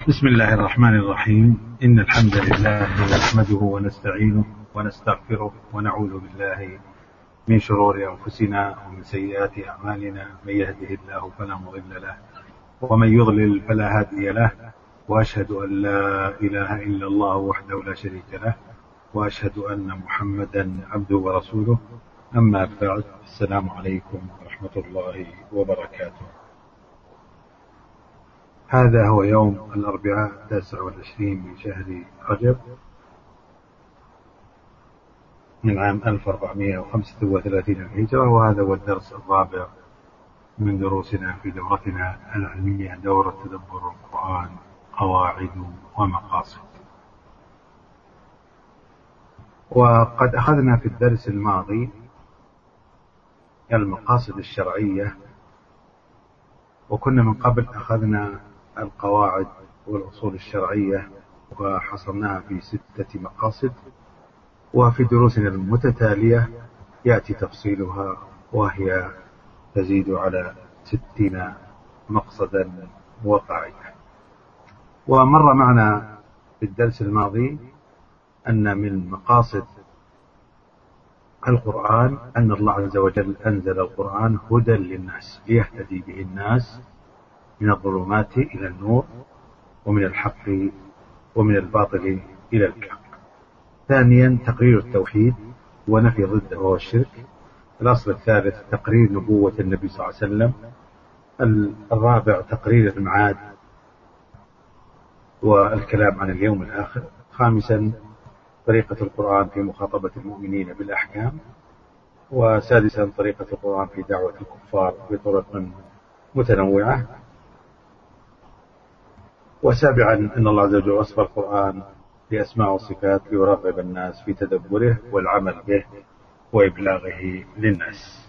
بسم الله الرحمن الرحيم. إن الحمد لله نحمده ونستعينه ونستغفره ونعوذ بالله من شرور أنفسنا ومن سيئات أعمالنا. من يهده الله فلا مضل له ومن يضلل فلا هادي له، وأشهد أن لا إله إلا الله وحده لا شريك له، وأشهد أن محمدا عبده ورسوله. أما بعد، السلام عليكم ورحمة الله وبركاته. هذا هو يوم الأربعاء 29 من شهر رجب من عام 1435 الهجرة، وهذا هو الدرس الرابع من دروسنا في دورتنا العلمية، دورة تدبر القرآن، قواعد ومقاصد. وقد أخذنا في الدرس الماضي المقاصد الشرعية، وكنا من قبل أخذنا القواعد والأصول الشرعية وحصرناها في 6 مقاصد، وفي دروسنا المتتالية يأتي تفصيلها وهي تزيد على 60 مقصدا وقاعدة. ومر معنا في الدرس الماضي أن من مقاصد القرآن أن الله عز وجل أنزل القرآن هدى للناس ليهتدي به الناس من الظلمات إلى النور، ومن الحق ومن الباطل إلى الحق. ثانيا، تقرير التوحيد ونفي ضده وهو الشرك. الأصل الثالث تقرير نبوة النبي صلى الله عليه وسلم. الرابع تقرير المعاد والكلام عن اليوم الآخر. خامسا، طريقة القرآن في مخاطبة المؤمنين بالأحكام. وسادسا، طريقة القرآن في دعوة الكفار بطرق متنوعة. وسابعا، أن الله عز وجل وصف القرآن بأسماء وصفات ليرغب الناس في تدبره والعمل به وإبلاغه للناس.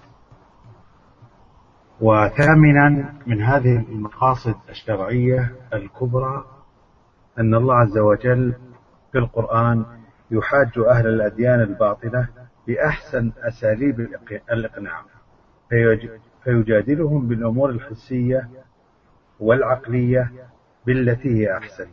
وثامنا، من هذه المقاصد الشرعية الكبرى أن الله عز وجل في القرآن يحاج أهل الأديان الباطلة بأحسن أساليب الإقناع، فيجادلهم بالأمور الحسية والعقلية بالتي هي أحسن،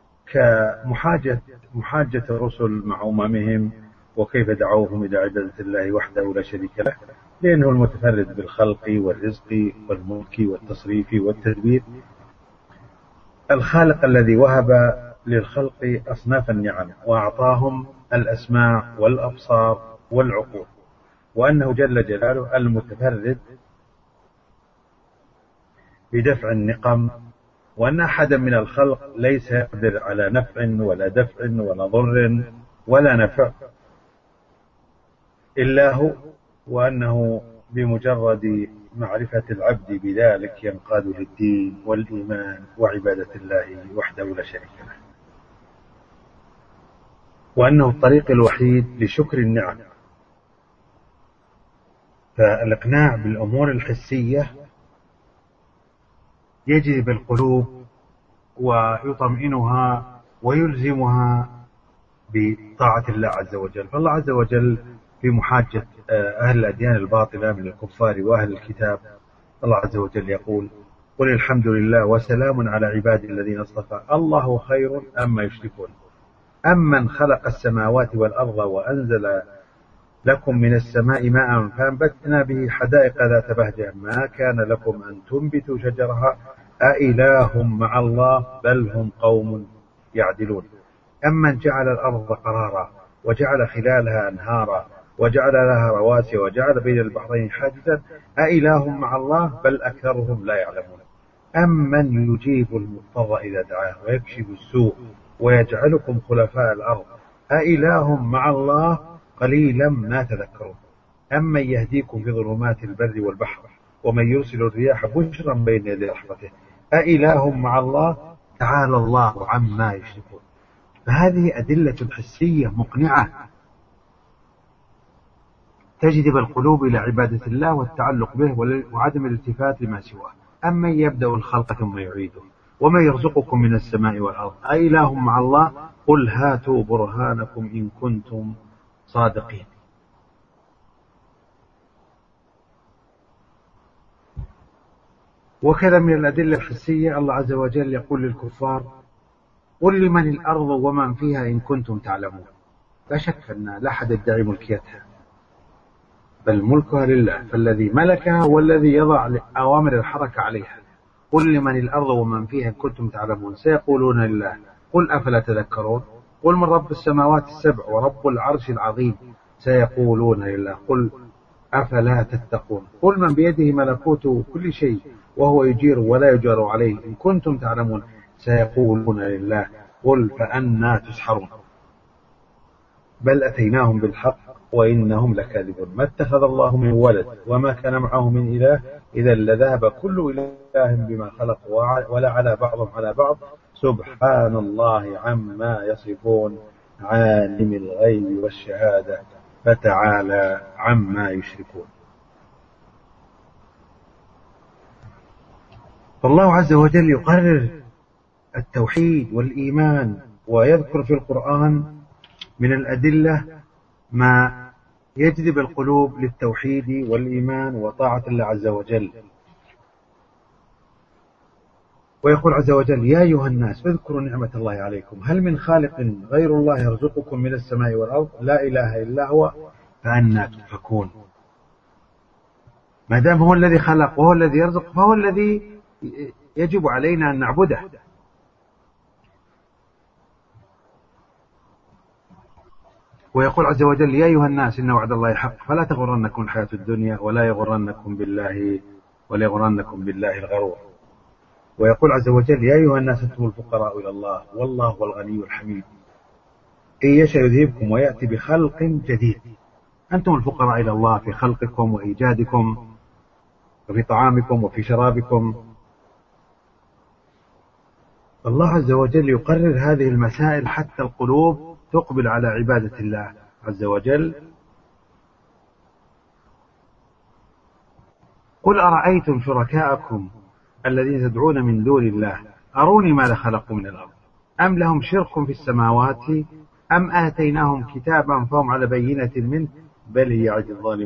كمحاجة الرسل مع أممهم وكيف دعوهم إلى عبادة الله وحده لا شريك له، لأنه المتفرد بالخلق والرزق والملك والتصريف والتدبير، الخالق الذي وهب للخلق أصناف النعم وأعطاهم الأسماع والأبصار والعقول، وأنه جل جلاله المتفرد بدفع النقم، وأن أحدا من الخلق ليس يقدر على نفع ولا دفع ولا ضر ولا نفع إلا هو، وأنه بمجرد معرفة العبد بذلك ينقاد للدين والإيمان وعبادة الله وحده لا شريك له، وأنه الطريق الوحيد لشكر النعم. فالإقناع بالأمور الحسية يجذب القلوب ويطمئنها ويلزمها بطاعة الله عز وجل. فالله عز وجل في محاجة أهل الأديان الباطلة من الكفار وأهل الكتاب، الله عز وجل يقول: قل الحمد لله وسلام على عبادي الذين اصطفى الله خير أما يشركون أمن خلق السماوات والأرض وأنزل لكم من السماء ماء فأنبتنا به حدائق ذات بهجة ما كان لكم أن تنبتوا شجرها أإله مع الله بل هم قوم يعدلون أمن جعل الأرض قرارا وجعل خلالها أنهارا وجعل لها رواسي وجعل بين البحرين حاجزا أإله مع الله بل أكثرهم لا يعلمون أمن يجيب المضطر إذا دعاه ويكشف السوء ويجعلكم خلفاء الأرض أإله مع الله قليلا ما تذكرون أمن يهديكم في ظلمات البر والبحر ومن يرسل الرياح بشرا بين يدي رحمته أإله مع الله تعالى الله عما يشركون. فهذه أدلة حسية مقنعة تجذب القلوب إلى عبادة الله والتعلق به وعدم الالتفات لما سواه. أمن يبدأ الخلق ثم يعيده ومن يرزقكم من السماء والأرض أإله مع الله قل هاتوا برهانكم إن كنتم صادقين. وكذا من الأدلة الحسية الله عز وجل يقول للكفار: قل لمن الأرض ومن فيها إن كنتم تعلمون. لا شك أن لا أحد يدعي ملكيتها، بل ملكها لله، فالذي ملكها هو الذي يضع أوامر الحركة عليها. قل لمن الأرض ومن فيها إن كنتم تعلمون سيقولون لله قل أفلا تذكرون. قل من رب السماوات السبع ورب العرش العظيم سيقولون لله قل أفلا تتقون. قل من بيده ملكوت كل شيء وهو يجير ولا يجار عليه إن كنتم تعلمون سيقولون لله قل فأنى تسحرون. بل أتيناهم بالحق وإنهم لكاذبون. ما اتخذ الله من ولد وما كان معه من إله إذا لذهب كل إله بما خلق ولا على بعضهم على بعض سبحان الله عما يصفون عالم الغيب والشهادة فتعالى عما يشركون. فالله عز وجل يقرر التوحيد والإيمان، ويذكر في القرآن من الأدلة ما يجذب القلوب للتوحيد والإيمان وطاعة الله عز وجل. ويقول عز وجل يا أيها الناس اذكروا نعمة الله عليكم هل من خالق غير الله يرزقكم من السماء والأرض لا إله إلا هو فأنى تؤفكون. ما دام هو الذي خلق وهو الذي يرزق فهو الذي يجب علينا أن نعبده. ويقول عز وجل يا أيها الناس إن وعد الله حق فلا تغرنكم الحياة الدنيا ولا يغرنكم بالله الغرور. ويقول عز وجل يا أيها الناس أنتم الفقراء إلى الله والله هو الغني الحميد إن يشاء يذهبكم ويأتي بخلق جديد. أنتم الفقراء إلى الله في خلقكم وإيجادكم وفي طعامكم وفي شرابكم. الله عز وجل يقرر هذه المسائل حتى القلوب تقبل على عبادة الله عز وجل. قل أرأيتم شركاءكم الذين تدعون من دون الله أروني ماذا خلقوا من الأرض أم لهم شرك في السماوات أم آتيناهم كتابا فهم على بينة منه بل يعد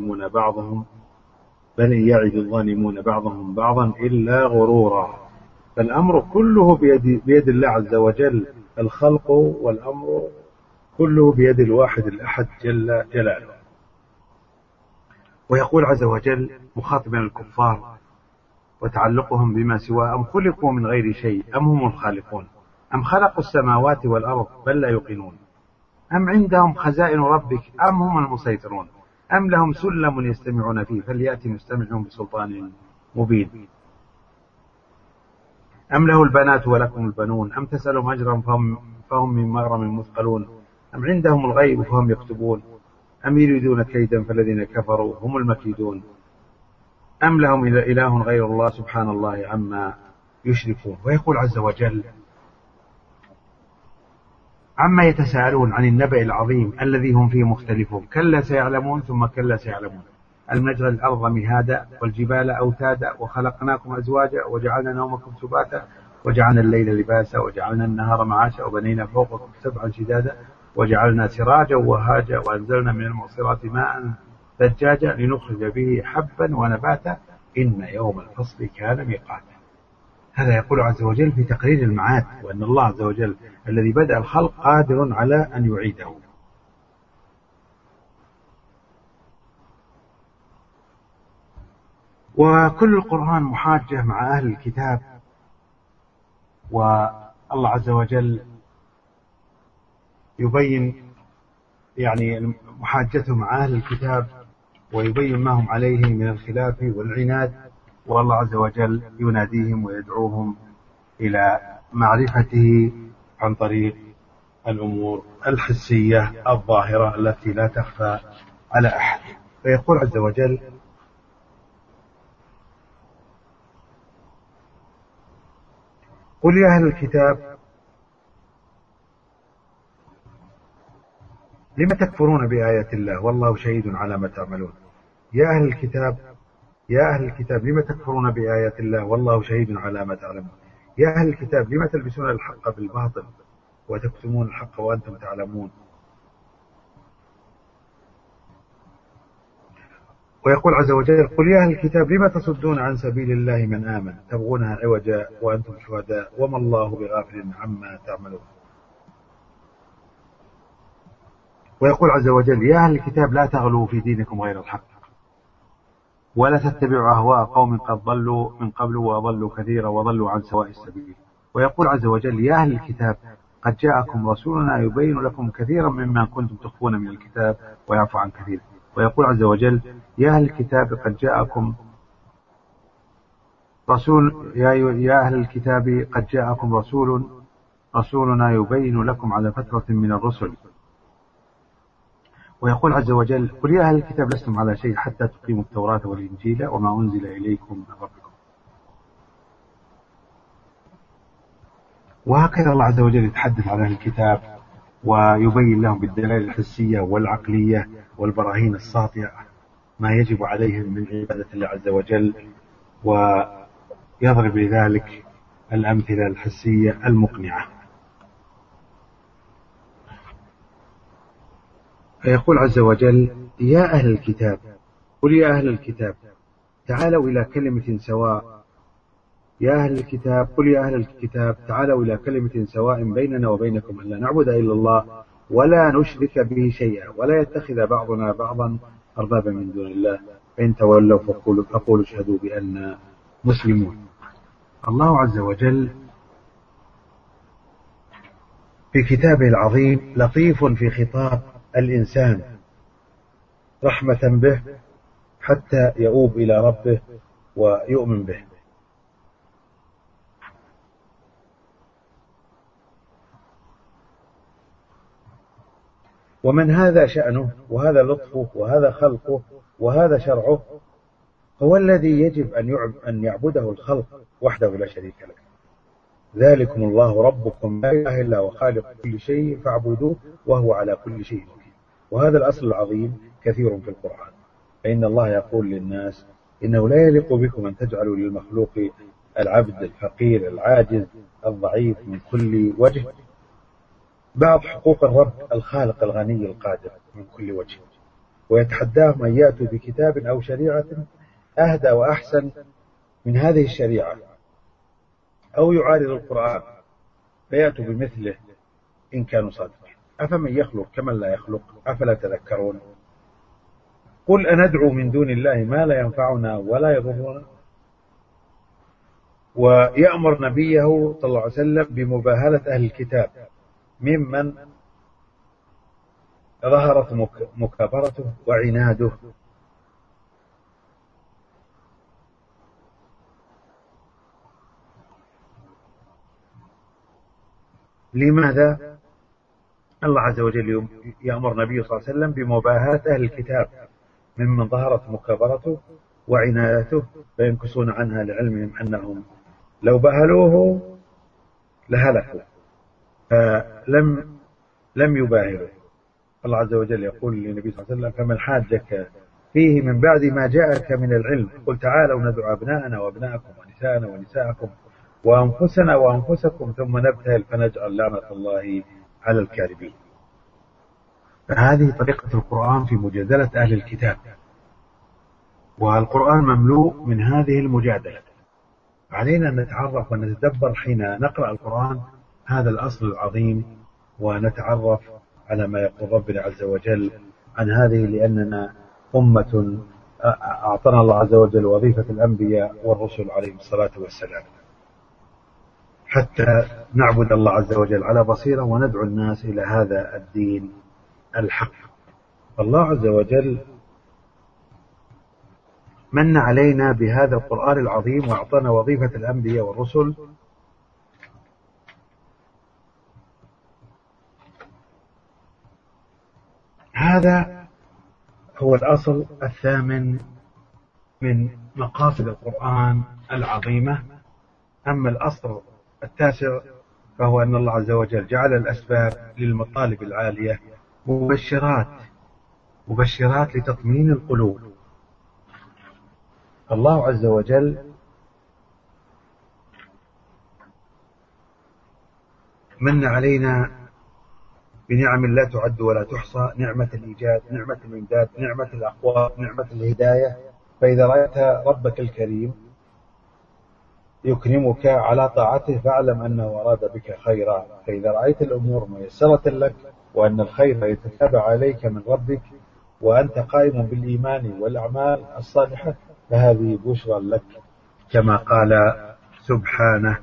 الظالمون بعضهم بعضا إلا غرورا. فالأمر كله بيد الله عز وجل، الخلق والأمر كله بيد الواحد الأحد جل جلاله. ويقول عز وجل مخاطبا الكفار وتعلقهم بما سوى أم خلقوا من غير شيء أم هم الخالقون أم خلقوا السماوات والأرض بل لا يوقنون أم عندهم خزائن ربك أم هم المسيطرون أم لهم سلم يستمعون فيه فليأتي مستمعهم بسلطان مبين أم له البنات ولكم البنون أم تسألهم أجرا فهم من مغرم مثقلون أم عندهم الغيب فهم يكتبون أم يريدون كيدا فالذين كفروا هم المكيدون أم لهم إله غير الله سبحان الله عما يشركون. ويقول عز وجل عما يتساءلون عن النبأ العظيم الذي هم فيه مختلفون كلا سيعلمون ثم كلا سيعلمون ألم نجعل الأرض مهادا والجبال أوتادا وخلقناكم أزواجا وجعلنا نومكم سباتا وجعلنا الليل لباسا وجعلنا النهار معاشا وبنينا فوقكم سبعا شدادا وجعلنا سراجا وهاجا وأنزلنا من المعصرات ماء ثجاجا لنخرج به حبا ونباتا إن يوم الفصل كان ميقاتا. هذا يقول عز وجل في تقرير المعاد وأن الله عز وجل الذي بدأ الخلق قادر على أن يعيده. وكل القرآن محاجة مع أهل الكتاب، والله عز وجل يبين يعني محاجته مع أهل الكتاب ويبين ما هم عليه من الخلاف والعناد، والله عز وجل يناديهم ويدعوهم إلى معرفته عن طريق الأمور الحسية الظاهرة التي لا تخفى على أحد. فيقول عز وجل قل يا أهل الكتاب لم تكفرون بآيات الله والله شهيد على ما تعملون. يا أهل الكتاب لم تكفرون بآيات الله والله شهيد على ما تعلمون. يا أهل الكتاب لم تلبسون الحق بالباطل وتكتمون الحق وأنتم تعلمون. ويقول عز وجل قل يا أهل الكتاب لم تصدون عن سبيل الله من آمن تبغونها عوجا وأنتم شهداء وما الله بغافل عما تعملون. ويقول عز وجل: يا أهل الكتاب لا تغلوا في دينكم غير الحق ولا تتبعوا أهواء قوم قد ضلوا من قبل وأضلوا كثيرا وضلوا عن سواء السبيل. ويقول عز وجل: يا أهل الكتاب قد جاءكم رسولنا يبين لكم كثيرا مما كنتم تخفون من الكتاب ويعفو عن كثير. ويقول عز وجل: يا أهل الكتاب قد جاءكم يا أهل الكتاب قد جاءكم رسولنا يبين لكم على فترة من الرسل. ويقول عز وجل: قل يا أهل الكتاب لستم على شيء حتى تقيموا التوراة والإنجيل وما أنزل إليكم من ربكم. وهكذا الله عز وجل يتحدث عن أهل الكتاب ويبين لهم بالدلائل الحسية والعقلية والبراهين الساطعة ما يجب عليهم من عبادة الله عز وجل، ويضرب لذلك الأمثلة الحسية المقنعة. فيقول عز وجل: يا أهل الكتاب، قل يا أهل الكتاب تعالوا إلى كلمة سواء يا أهل الكتاب قل يا أهل الكتاب تعالوا إلى كلمة سواء بيننا وبينكم ألا نعبد إلا الله ولا نشرك به شيئا ولا يتخذ بعضنا بعضا أربابا من دون الله فإن تولوا فقولوا اشهدوا بأننا مسلمون. الله عز وجل في كتابه العظيم لطيف في خطاب الإنسان رحمة به حتى يؤوب إلى ربه ويؤمن به. ومن هذا شأنه وهذا لطفه وهذا خلقه وهذا شرعه هو الذي يجب أن يعبده الخلق وحده لا شريك له. ذلكم الله ربكم لا إله إلا هو خالق كل شيء فاعبدوه وهو على كل شيء وكيل. وهذا الأصل العظيم كثير في القرآن، فإن الله يقول للناس: إنه لا يليق بكم أن تجعلوا للمخلوق العبد الفقير العاجز الضعيف من كل وجه بعض حقوق الرب الخالق الغني القادر من كل وجه، ويتحداهم أن يأتوا بكتاب أو شريعة أهدى وأحسن من هذه الشريعة أو يعارض القرآن فيأتوا بمثله إن كانوا صادقين. أفمن يخلق كمن لا يخلق أفلا تذكرون. قل أندعو من دون الله ما لا ينفعنا ولا يضرنا. ويأمر نبيه صلى الله عليه وسلم بمباهلة أهل الكتاب ممن ظهرت مكابرته وعناده. لماذا؟ الله عز وجل يأمر نبيه صلى الله عليه وسلم بمباهاة أهل الكتاب ممن ظهرت مكابرته وعنايته فينكسون عنها لعلمهم أنهم لو بهلوه لهلكوا فلم يباهلوا. الله عز وجل يقول للنبي صلى الله عليه وسلم: فمن حاجك فيه من بعد ما جاءك من العلم قل تعالوا ندعو أبناءنا وأبناءكم ونساءنا ونساءكم وأنفسنا وأنفسكم ثم نبتهل فنجعل لعنة الله على الكاذبين. فهذه طريقة القرآن في مجادلة أهل الكتاب، والقرآن مملوء من هذه المجادلة. علينا أن نتعرف ونتدبر حين نقرأ القرآن هذا الأصل العظيم، ونتعرف على ما يقول ربنا عز وجل عن هذه، لأننا أمة أعطانا الله عز وجل وظيفة الأنبياء والرسل عليهم الصلاة والسلام حتى نعبد الله عز وجل على بصيرة وندعو الناس إلى هذا الدين الحق. الله عز وجل من علينا بهذا القرآن العظيم وأعطانا وظيفة الأنبياء والرسل هذا هو الأصل الثامن من مقاصد القرآن العظيمة. أما الأصل التاسع فهو أن الله عز وجل جعل الأسباب للمطالب العالية مبشرات لتطمين القلوب. الله عز وجل من علينا بنعم لا تعد ولا تحصى: نعمة الإيجاد، نعمة الإمداد، نعمة الأقوى، نعمة الهداية. فإذا رأيت ربك الكريم يكرمك على طاعته فاعلم أنه أراد بك خيرا. فإذا رأيت الأمور ميسرة لك وأن الخير يتتابع عليك من ربك وأنت قائم بالإيمان والأعمال الصالحة، فهذه بشرى لك، كما قال سبحانه: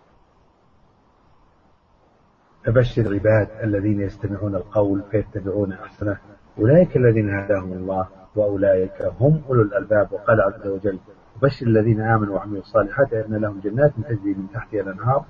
فبشر العباد الذين يستمعون القول فيتبعون أحسنه أولئك الذين هداهم الله وأولئك هم أولو الألباب. وقال عز وجل: بشر الذين آمنوا وعملوا الصالحات أن لهم جنات تجري من تحتها الأنهار.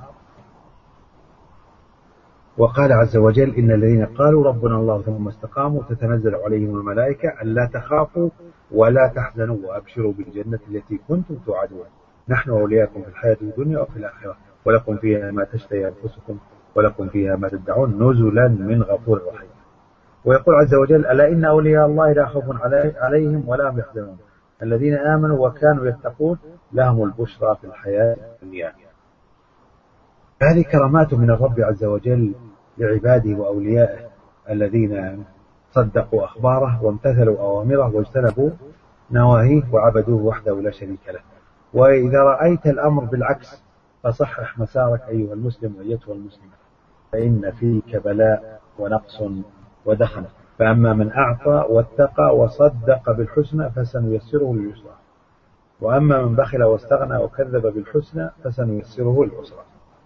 وقال عز وجل: إن الذين قالوا ربنا الله ثم استقاموا تتنزل عليهم الملائكة ألا تخافوا ولا تحزنوا وأبشروا بالجنة التي كنتم توعدون نحن أولياءكم في الحياة الدنيا وفي الآخرة ولكم فيها ما تشتهي أنفسكم ولكم فيها ما تدعون نزلا من غفور رحيم. ويقول عز وجل: ألا إن أولياء الله لا خوف عليهم ولا هم يحزنون الذين آمنوا وكانوا يتقون لهم البشرى في الحياة الدنيا. هذه كرامات من الرب عز وجل لعباده وأوليائه الذين صدقوا أخباره وامتثلوا أوامره واجتنبوا نواهيه وعبدوه وحده لا شريك له. وإذا رأيت الأمر بالعكس فصحح مسارك أيها المسلم وأيتها المسلمة، فإن فيك بلاء ونقص ودخن. فأما من أعطى واتقى وصدق بالحسنى فسنيسره لليسرى، وأما من بخل واستغنى وكذب بالحسنى فسنيسره للعسرى.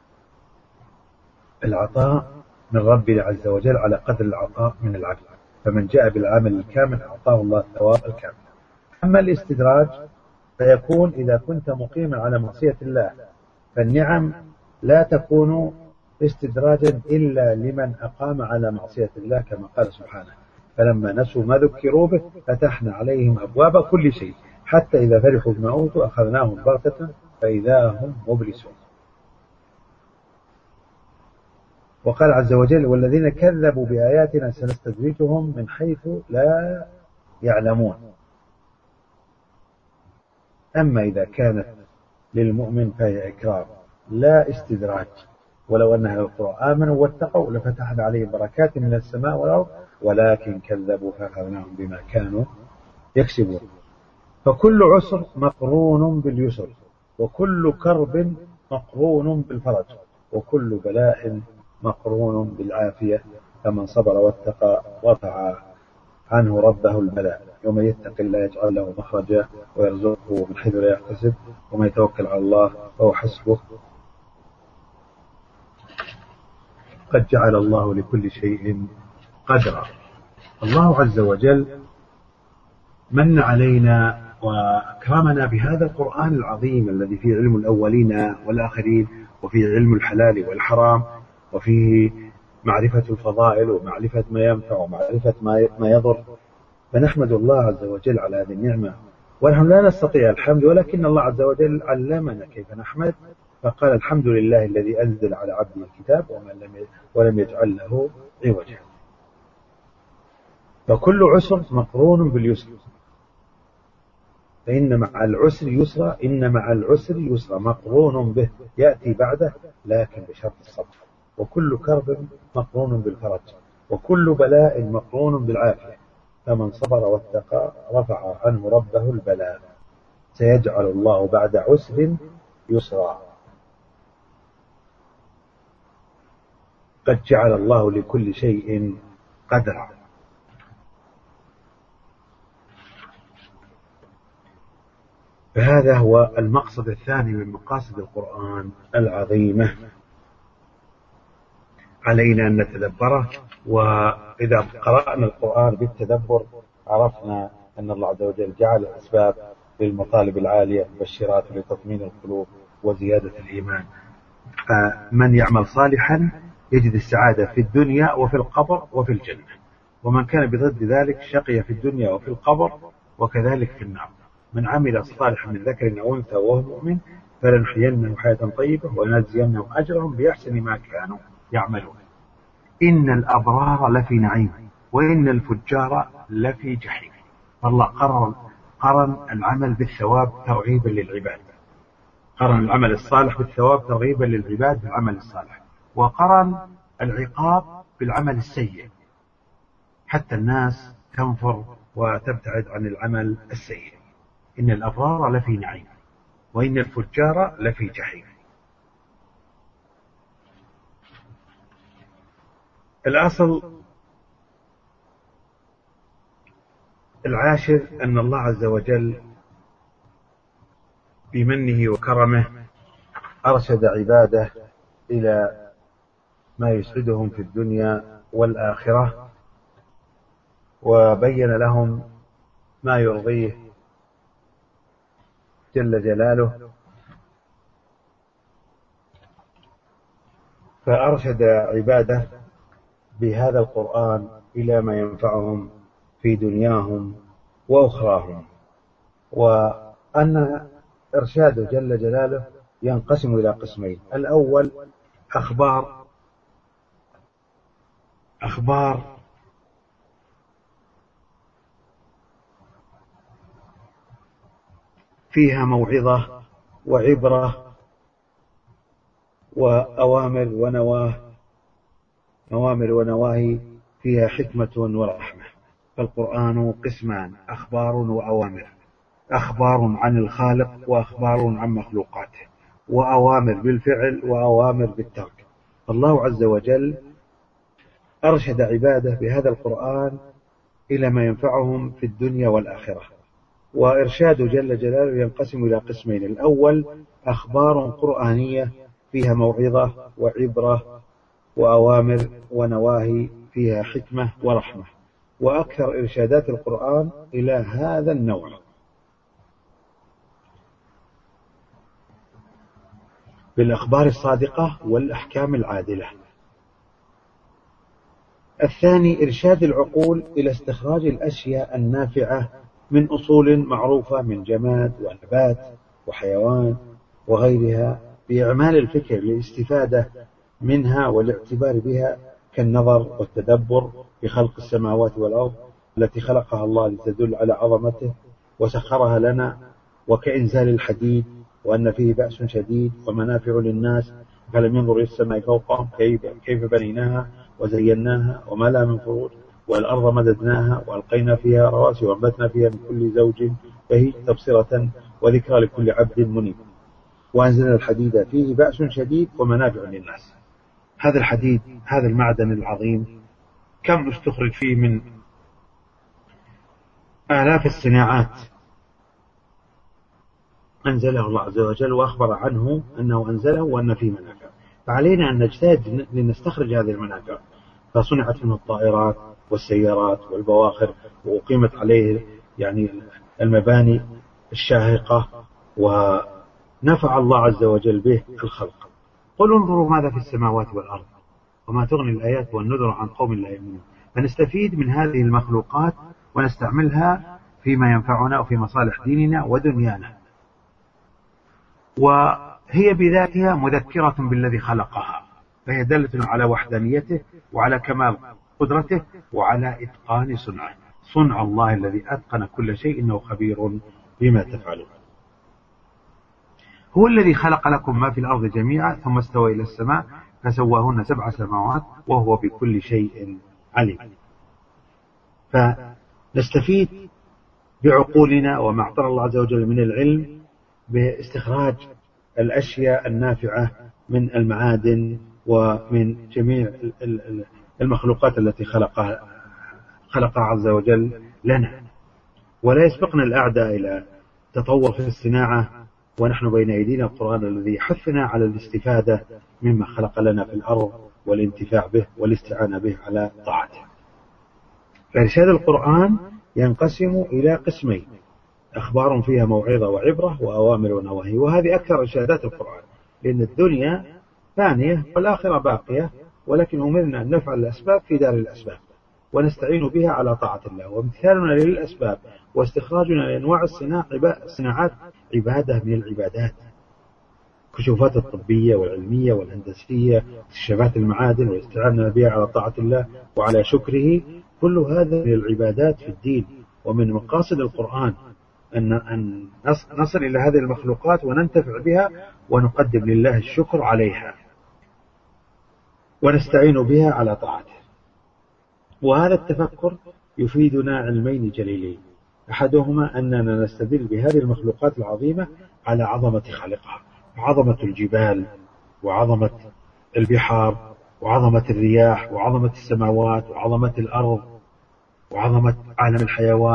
العطاء من ربنا عز وجل على قدر العطاء من العبد، فمن جاء بالعمل الكامل أعطاه الله الثواب الكامل. أما الاستدراج فيكون إذا كنت مقيما على معصية الله، فالنعم لا تكون استدراجا إلا لمن أقام على معصية الله، كما قال سبحانه: فلما نسوا ما ذكروا به فتحنا عليهم أبواب كل شيء حتى إذا فرحوا بما أوتوا أخذناهم بغتة فإذا هم مبلسون. وقال عز وجل: والذين كذبوا بآياتنا سنستدرجهم من حيث لا يعلمون. أما إذا كانت للمؤمن فهي إكرام لا استدراج. ولو أن أهل القرى آمنوا واتقوا لفتحنا عليهم بركات من السماء والأرض ولكن كذبوا فأخذناهم بما كانوا يكسبون. فكل عسر مقرون باليسر، وكل كرب مقرون بالفرج، وكل بلاء مقرون بالعافية. فمن صبر واتقى رفع عنه ربه البلاء. ومن يتق الله يجعل له مخرجا ويرزقه من حيث لا يحتسب ومن يتوكل على الله فهو حسبه قد جعل الله لكل شيء قدرا. الله عز وجل من علينا وأكرمنا بهذا القرآن العظيم الذي فيه علم الأولين والآخرين، وفيه علم الحلال والحرام، وفيه معرفة الفضائل ومعرفة ما ينفع ومعرفة ما يضر. فنحمد الله عز وجل على هذه النعمة، ونحن لا نستطيع الحمد، ولكن الله عز وجل علمنا كيف نحمد، فقال: الحمد لله الذي أنزل على عبده الكتاب ولم يجعل له عوجا. فكل عسر مقرون باليسر، فإن مع العسر يسرا، إن مع العسر يسرا مقرون به يأتي بعده لكن بشرط الصبر. وكل كرب مقرون بالفرج، وكل بلاء مقرون بالعافية. فمن صبر واتقى رفع عنه ربه البلاء. سيجعل الله بعد عسر يسرا. قد جعل الله لكل شيء قدرا. فهذا هو المقصد الثاني من مقاصد القرآن العظيمة، علينا أن نتدبره. وإذا قرأنا القرآن بالتدبر عرفنا أن الله عز وجل جعل الأسباب للمطالب العالية مبشرات لتطمين القلوب وزيادة الإيمان. فمن يعمل صالحا يجد السعادة في الدنيا وفي القبر وفي الجنة، ومن كان بضد ذلك شقي في الدنيا وفي القبر وكذلك في النار. من عمل صالحا من ذكر أو أنثى وهو مؤمن فلنحيينه حياة طيبة ونجزينهم أجرهم بأحسن ما كانوا يعملون. إن الأبرار لفي نعيم وإن الفجار لفي جحيم. فالله قرن العمل بالثواب ترغيبا للعباد، قرن العمل الصالح بالثواب ترغيبا للعباد بالعمل الصالح، وقرن العقاب بالعمل السيء حتى الناس تنفر وتبتعد عن العمل السيء. إن الأبرار لفي نعيم وإن الفجار لفي جحيم. الأصل العاشر أن الله عز وجل بمنه وكرمه أرشد عباده إلى ما يسعدهم في الدنيا والآخرة، وبين لهم ما يرضيه جل جلاله، فأرشد عباده بهذا القرآن إلى ما ينفعهم في دنياهم وأخراهم. وأن إرشاده جل جلاله ينقسم إلى قسمين: الأول أخبار فيها موعظة وعبرة وأوامر ونواهي فيها حكمة ورحمة. فالقرآن قسمان: أخبار وأوامر. أخبار عن الخالق وأخبار عن مخلوقاته، وأوامر بالفعل وأوامر بالترك. الله عز وجل أرشد عباده بهذا القرآن إلى ما ينفعهم في الدنيا والآخرة. وإرشاده جل جلاله ينقسم إلى قسمين: الأول أخبار قرآنية فيها موعظة وعبرة وأوامر ونواهي فيها حكمة ورحمة. وأكثر إرشادات القرآن إلى هذا النوع. بالأخبار الصادقة والأحكام العادلة. الثاني إرشاد العقول إلى استخراج الأشياء النافعة من أصول معروفة من جماد ونبات وحيوان وغيرها، بإعمال الفكر للاستفادة منها والاعتبار بها، كالنظر والتدبر في خلق السماوات والأرض التي خلقها الله لتدل على عظمته وسخرها لنا، وكإنزال الحديد وأن فيه بأس شديد ومنافع للناس، فلم ينظر إلى السماء فوقهم كيف بنيناها وزيناها وما لها من فروج، والأرض مددناها وألقينا فيها رواسي وأنبتنا فيها من كل زوج بهيج، تبصرة وذكرى لكل عبد منيب. وأنزلنا الحديد فيه بأس شديد ومنافع للناس. هذا الحديد، هذا المعدن العظيم، كم استخرج فيه من آلاف الصناعات، أنزله الله عز وجل وأخبر عنه أنه أنزله وأن فيه منافع، فعلينا أن نجتهد لنستخرج هذه المنافع. فصنعت منه الطائرات والسيارات والبواخر، وأقيمت عليه يعني المباني الشاهقة، ونفع الله عز وجل به الخلق. قل انظروا ماذا في السماوات والأرض وما تغني الآيات والنذر عن قوم لا يؤمنون. فنستفيد من هذه المخلوقات ونستعملها فيما ينفعنا وفي مصالح ديننا ودنيانا، وهي بذاتها مذكرة بالذي خلقها، فهي دالة على وحدانيته وعلى كمال قدرته وعلى إتقان صنعه. صنع الله الذي أتقن كل شيء إنه خبير بما تفعلون. هو الذي خلق لكم ما في الأرض جميعا ثم استوى إلى السماء فسواهن 7 سماوات وهو بكل شيء عليم. فنستفيد بعقولنا وما أعطانا الله عز وجل من العلم باستخراج الأشياء النافعة من المعادن ومن جميع المخلوقات التي خلقها عز وجل لنا. ولا يسبقنا الأعداء إلى تطور في الصناعة ونحن بين أيدينا القرآن الذي يحثنا على الاستفادة مما خلق لنا في الأرض والانتفاع به والاستعانة به على طاعته. فإرشاد القرآن ينقسم إلى قسمين: أخبار فيها موعظة وعبرة وأوامر ونواهي. وهذه أكثر إرشادات القرآن، لأن الدنيا فانية والآخرة باقية، ولكن أمرنا أن نفعل الأسباب في دار الأسباب ونستعين بها على طاعة الله. وامتثالنا للأسباب واستخراجنا لأنواع الصناعات عبادة من العبادات، كشوفات الطبية والعلمية والهندسية، اكتشافات المعادن والاستعانة بها على طاعة الله وعلى شكره، كل هذا من العبادات في الدين. ومن مقاصد القرآن أن نصل إلى هذه المخلوقات وننتفع بها ونقدم لله الشكر عليها ونستعين بها على طاعته. وهذا التفكر يفيدنا علمين جليلين: أحدهما أننا نستدل بهذه المخلوقات العظيمة على عظمة خالقها، عظمة الجبال وعظمة البحار وعظمة الرياح وعظمة السماوات وعظمة الأرض وعظمة عالم الحيوان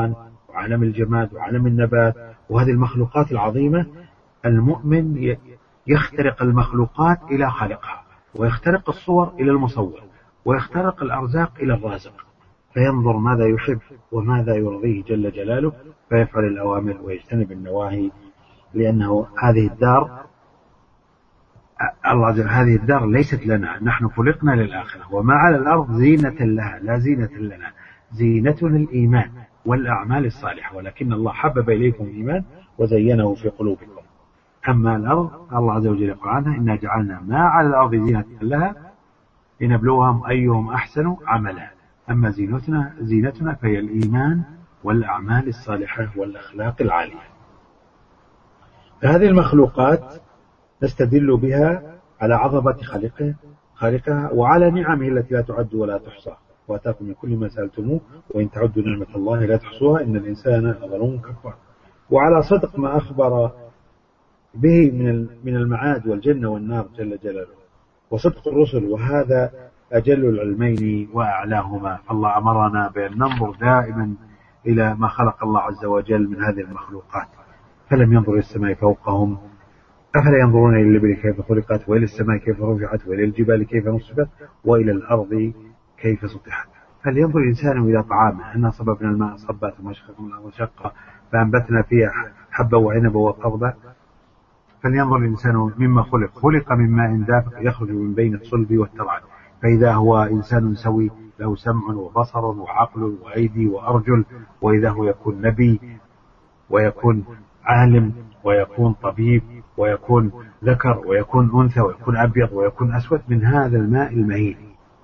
وعالم الجماد وعالم النبات وهذه المخلوقات العظيمة، المؤمن يخترق المخلوقات إلى خالقها، ويخترق الصور إلى المصور، ويخترق الأرزاق إلى الرازق، فينظر ماذا يحب وماذا يرضيه جل جلاله، فيفعل الأوامر ويجتنب النواهي. لأنه هذه الدار، الله عز وجل هذه الدار ليست لنا، نحن خلقنا للآخرة، وما على الأرض زينة لها لا زينة لنا، زينتنا الإيمان والأعمال الصالحة، ولكن الله حبب إليكم الإيمان وزينه في قلوبكم. أما الأرض الله عز وجل يقول عنها إنا جعلنا ما على الأرض زينة لها لنبلوهم أيهم أحسن عملا. أما زينتنا فهي الإيمان والأعمال الصالحة والأخلاق العالية. فهذه المخلوقات نستدل بها على عظمة خالقها وعلى نعمه التي لا تعد ولا تحصى، وآتاكم من كل ما سألتموه وإن تعدوا نعمة الله لا تحصوها إن الإنسان لظلوم كفار، وعلى صدق ما أخبر به من المعاد والجنة والنار جل جلاله، وصدق الرسل، وهذا أجل العلمين وأعلاهما. فالله أمرنا بأن ننظر دائما إلى ما خلق الله عز وجل من هذه المخلوقات. فلم ينظر إلى السماء فوقهم أفلا ينظرون إلى الإبل كيف خلقت، وإلى السماء كيف رفعت، وإلى الجبال كيف نصبت، وإلى الأرض كيف سطحت. فلينظر الإنسان إلى طعامه أنا صببنا الماء صبات ومشقة من الأرض شقة فأنبتنا فيها حبا وعنبا وقضبا. فلينظر الإنسان مما خلق من ماء دافق يخرج من بين الصلب والترائب، فإذا هو إنسان سوي له سمع وبصر وعقل وأيدي وأرجل، وإذا هو يكون نبي ويكون عالم ويكون طبيب ويكون ذكر ويكون أنثى ويكون أبيض ويكون أسود من هذا الماء المهين.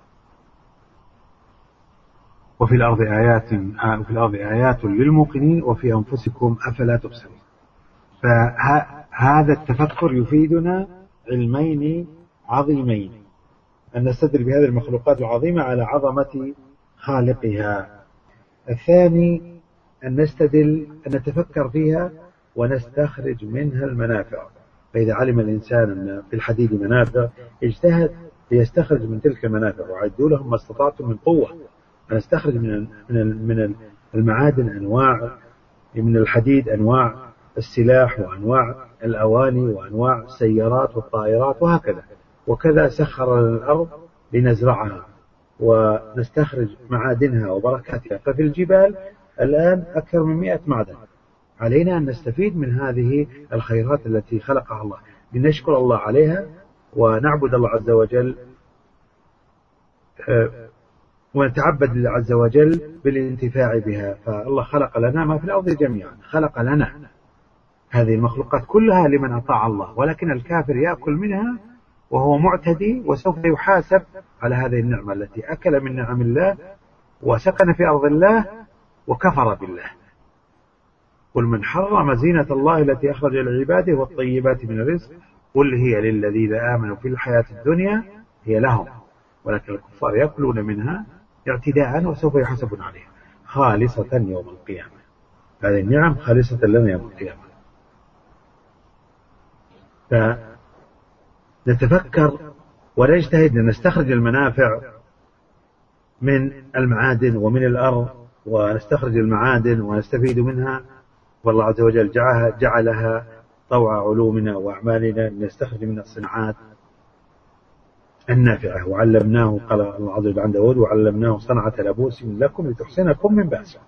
وفي الأرض آيات للموقنين وفي أنفسكم أفلا تبصرون. فهذا التفكر يفيدنا علمين عظيمين: أن نستدل بهذه المخلوقات العظيمة على عظمة خالقها. الثاني أن نتفكر فيها ونستخرج منها المنافع. فإذا علم الإنسان أن في الحديد منافع اجتهد ليستخرج من تلك المنافع، وعدوا لهم ما استطعتم من قوة. فنستخرج من المعادن أنواع، من الحديد أنواع السلاح وأنواع الأواني وأنواع السيارات والطائرات وهكذا. وكذا سخر الأرض لنزرعها ونستخرج معادنها وبركاتها. ففي الجبال الآن أكثر من 100 معدن. علينا أن نستفيد من هذه الخيرات التي خلقها الله، لنشكر الله عليها ونعبد الله عز وجل ونتعبد الله عز وجل بالانتفاع بها. فالله خلق لنا ما في الأرض جميعا، خلق لنا هذه المخلوقات كلها لمن أطاع الله، ولكن الكافر يأكل منها وهو معتدي، وسوف يحاسب على هذه النعمة التي أكل من نعم الله وسكن في أرض الله وكفر بالله. قل من حرم زينة الله التي أخرج لعباده والطيبات من الرزق قل هي للذين آمنوا في الحياة الدنيا هي لهم ولكن الكفار يأكلون منها اعتداء وسوف يحاسبون عليها خالصة يوم القيامة. هذه النعم خالصة لنا يوم القيامة. فنتفكر ونجتهد لنستخرج المنافع من المعادن ومن الأرض، ونستخرج المعادن ونستفيد منها، والله عز وجل جعلها طوع علومنا وأعمالنا نستخرج من الصناعات النافعة. وعلمناه، قال الله عز وجل عن داود: وعلمناه صنعة لبوس لكم لتحصنكم من بأسه.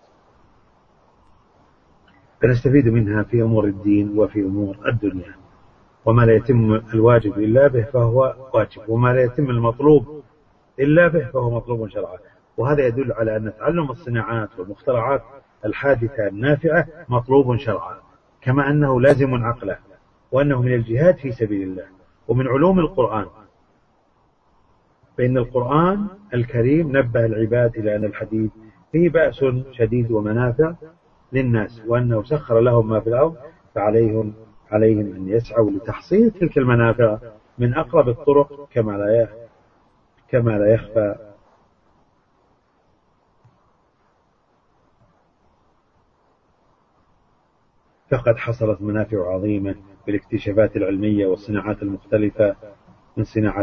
فنستفيد منها في أمور الدين وفي أمور الدنيا. وما لا يتم الواجب إلا به فهو واجب، وما لا يتم المطلوب إلا به فهو مطلوب شرعا. وهذا يدل على أن تعلم الصناعات والمخترعات الحادثة النافعة مطلوب شرعا، كما أنه لازم عقلا، وأنه من الجهاد في سبيل الله ومن علوم القرآن. فإن القرآن الكريم نبه العباد إلى أن الحديد فيه بأس شديد ومنافع للناس، وأنه سخر لهم ما في الأرض، فعليهم أن يسعوا لتحصيل تلك المنافع من أقرب الطرق كما لا يخفى. فقد حصلت منافع عظيمة بالاكتشافات العلمية والصناعات المختلفة، من صناعة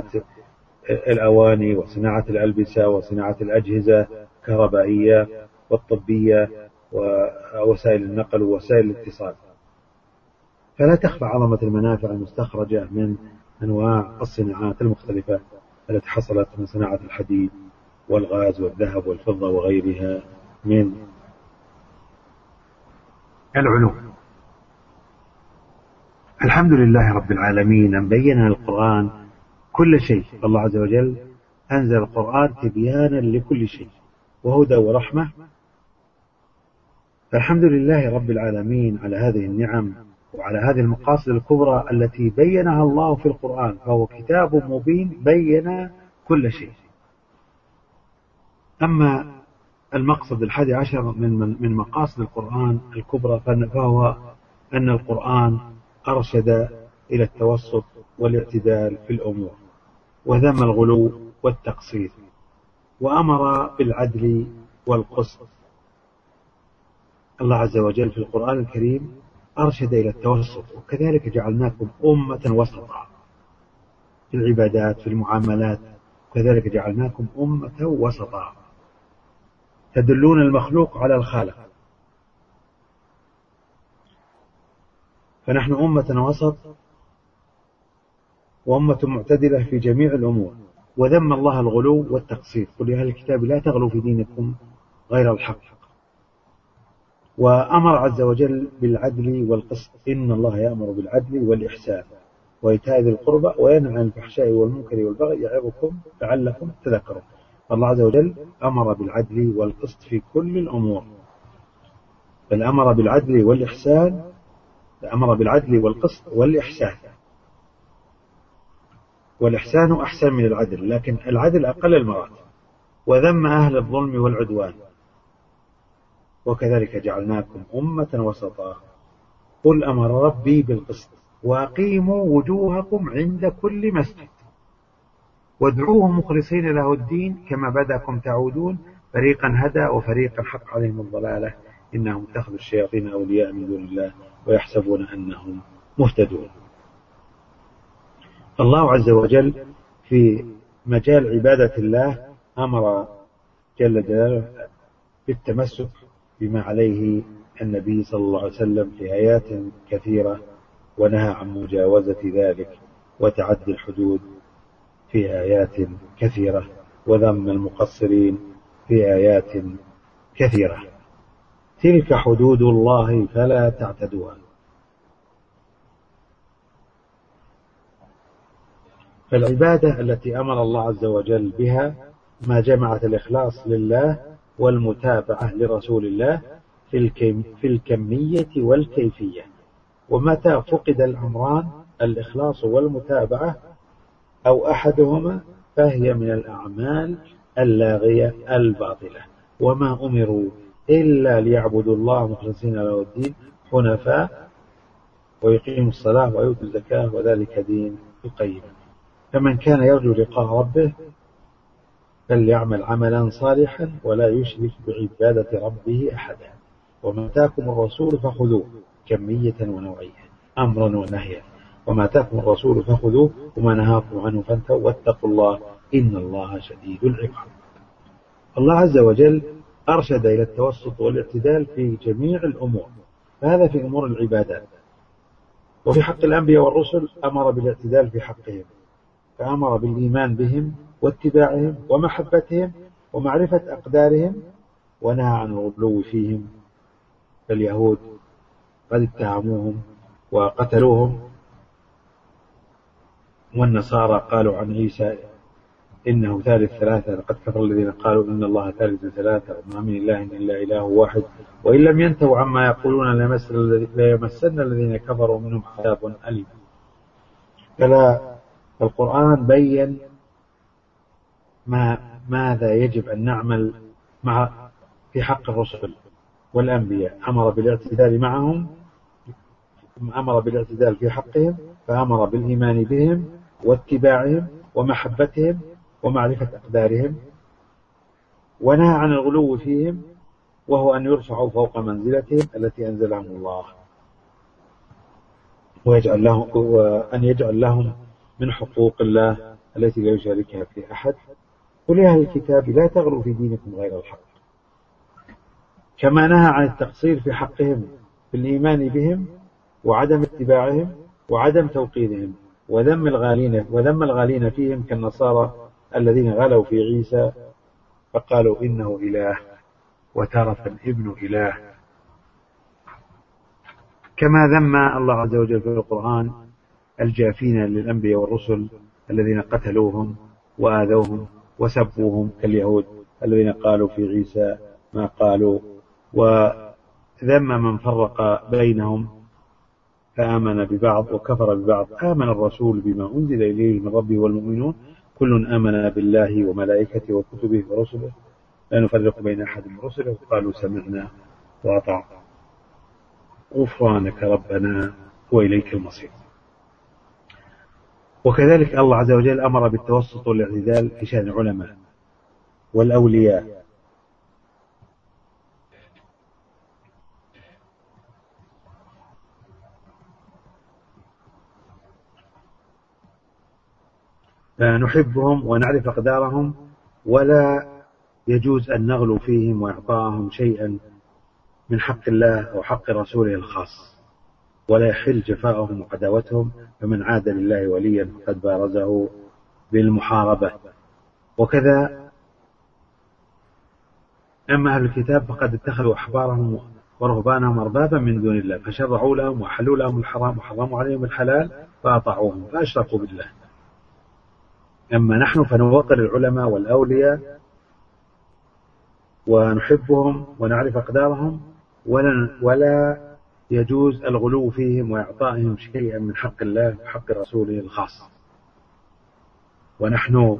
الأواني وصناعة الألبسة وصناعة الأجهزة الكهربائية والطبية ووسائل النقل ووسائل الاتصال. فلا تخفى عظمة المنافع المستخرجة من أنواع الصناعات المختلفة التي حصلت من صناعة الحديد والغاز والذهب والفضة وغيرها من العلوم. الحمد لله رب العالمين أن بين القرآن كل شيء. الله عز وجل أنزل القرآن تبيانا لكل شيء وهدى ورحمة. فالحمد لله رب العالمين على هذه النعم وعلى هذه المقاصد الكبرى التي بينها الله في القرآن، فهو كتاب مبين بين كل شيء. أما المقصد 11 من مقاصد القرآن الكبرى فهو أن القرآن أرشد إلى التوسط والاعتدال في الأمور، وذم الغلو والتقصير، وأمر بالعدل والقسط. الله عز وجل في القرآن الكريم أرشد إلى التوسط، وكذلك جعلناكم أمة وسطا في العبادات في المعاملات، وكذلك جعلناكم أمة وسطا تدلون المخلوق على الخالق. فنحن أمة وسط وأمة معتدلة في جميع الأمور. وذم الله الغلو والتقصير، قل يا أهل الكتاب لا تغلوا في دينكم غير الحق. وأمر عز وجل بالعدل والقسط، إن الله يأمر بالعدل والإحسان وإيتاء ذي القربى وينهى عن الفحشاء والمنكر والبغي يعظكم لعلكم تذكرون. الله عز وجل أمر بالعدل والقسط في كل الأمور، بل أمر بالعدل والإحسان، أمر بالعدل والقسط والإحسان. والإحسان أحسن من العدل، لكن العدل أقل المراتب. وذم أهل الظلم والعدوان، وكذلك جعلناكم أمة وسطا. قل أمر ربي بالقسط وأقيموا وجوهكم عند كل مسجد وادعوه مخلصين له الدين كما بدأكم تعودون فريقا هدى وفريقا حق عليهم الضلالة إنهم اتخذوا الشياطين أولياء من دون الله ويحسبون أنهم مهتدون. الله عز وجل في مجال عبادة الله أمر جل جلاله بالتمسك بما عليه النبي صلى الله عليه وسلم في آيات كثيرة، ونهى عن مجاوزة ذلك وتعدي الحدود في آيات كثيرة، وذم المقصرين في آيات كثيرة. تلك حدود الله فلا تعتدوها. فالعبادة التي أمر الله عز وجل بها ما جمعت الإخلاص لله والمتابعة لرسول الله في الكمية والكيفية. ومتى فقد الأمران الإخلاص والمتابعة أو أحدهما فهي من الأعمال اللاغية الباطلة. وما أمروا إلا ليعبدوا الله مخلصين له الدين حنفاء ويقيموا الصلاة ويؤتوا الزكاة وذلك دين القيم. فمن كان يرجو لقاء ربه فليعمل عملا صالحا ولا يشرك بعبادة ربه أحدا. وما آتاكم الرسول فخذوه كمية ونوعية أمرا ونهيا، وما آتاكم الرسول فخذوه وما نهاكم عنه فانتهوا واتقوا الله إن الله شديد العقاب. الله عز وجل أرشد إلى التوسط والاعتدال في جميع الأمور، فهذا في أمور العبادات. وفي حق الأنبياء والرسل أمر بالاعتدال في حقهم، فأمر بالإيمان بهم واتباعهم ومحبتهم ومعرفة أقدارهم، ونهى عن الغلو فيهم. فاليهود قد اتهموهم وقتلوهم، والنصارى قالوا عن عيسى إنه ثالث ثلاثة، لقد كفر الذين قالوا إن الله ثالث ثلاثة وما من إله إلا إله واحد وإن لم ينتهوا عما يقولون ليمسن الذين كفروا منهم عذاب أليم. القرآن بين ماذا يجب أن نعمل في حق الرسل والأنبياء. أمر بالاعتدال معهم، أمر بالاعتدال في حقهم، فأمر بالإيمان بهم واتباعهم ومحبتهم ومعرفة أقدارهم، ونهى عن الغلو فيهم وهو أن يرفعوا فوق منزلتهم التي أنزلهم الله، وأن يجعل لهم من حقوق الله التي لا يشاركها في أحد. قل يا أهل الكتاب لا تغلوا في دينكم غير الحق. كما نهى عن التقصير في حقهم في الإيمان بهم وعدم اتباعهم وعدم توقيرهم، وذم الغالين فيهم كالنصارى الذين غلوا في عيسى فقالوا إنه إله وتارة ابن إله. كما ذم الله عز وجل في القرآن الجافين للأنبياء والرسل الذين قتلوهم وآذوهم وسبوهم كاليهود الذين قالوا في عيسى ما قالوا، وذم من فرق بينهم فآمن ببعض وكفر ببعض. آمن الرسول بما أنزل إليه من ربه والمؤمنون كل آمن بالله وملائكته وكتبه ورسله لا نفرق بين أحد من رسله وقالوا سمعنا وأطعنا غفرانك ربنا وإليك المصير. وكذلك الله عز وجل أمر بالتوسط والاعتدال في شأن العلماء والأولياء، نحبهم ونعرف أقدارهم ولا يجوز أن نغلو فيهم وإعطاهم شيئا من حق الله أو حق رسوله الخاص، ولا يحل جفاءهم وعداوتهم، فمن عاد لله وليا فقد بارزه بالمحاربة. وكذا أما أهل الكتاب فقد اتخذوا أحبارهم ورهبانهم أربابا من دون الله فشرعوا لهم وحلوا لهم الحرام وحرموا عليهم الحلال فأطاعوهم فأشركوا بالله. أما نحن فنوقر العلماء والأولياء ونحبهم ونعرف أقدارهم ولا يجوز الغلو فيهم وإعطائهم شيئا من حق الله وحق رسوله الخاص. ونحن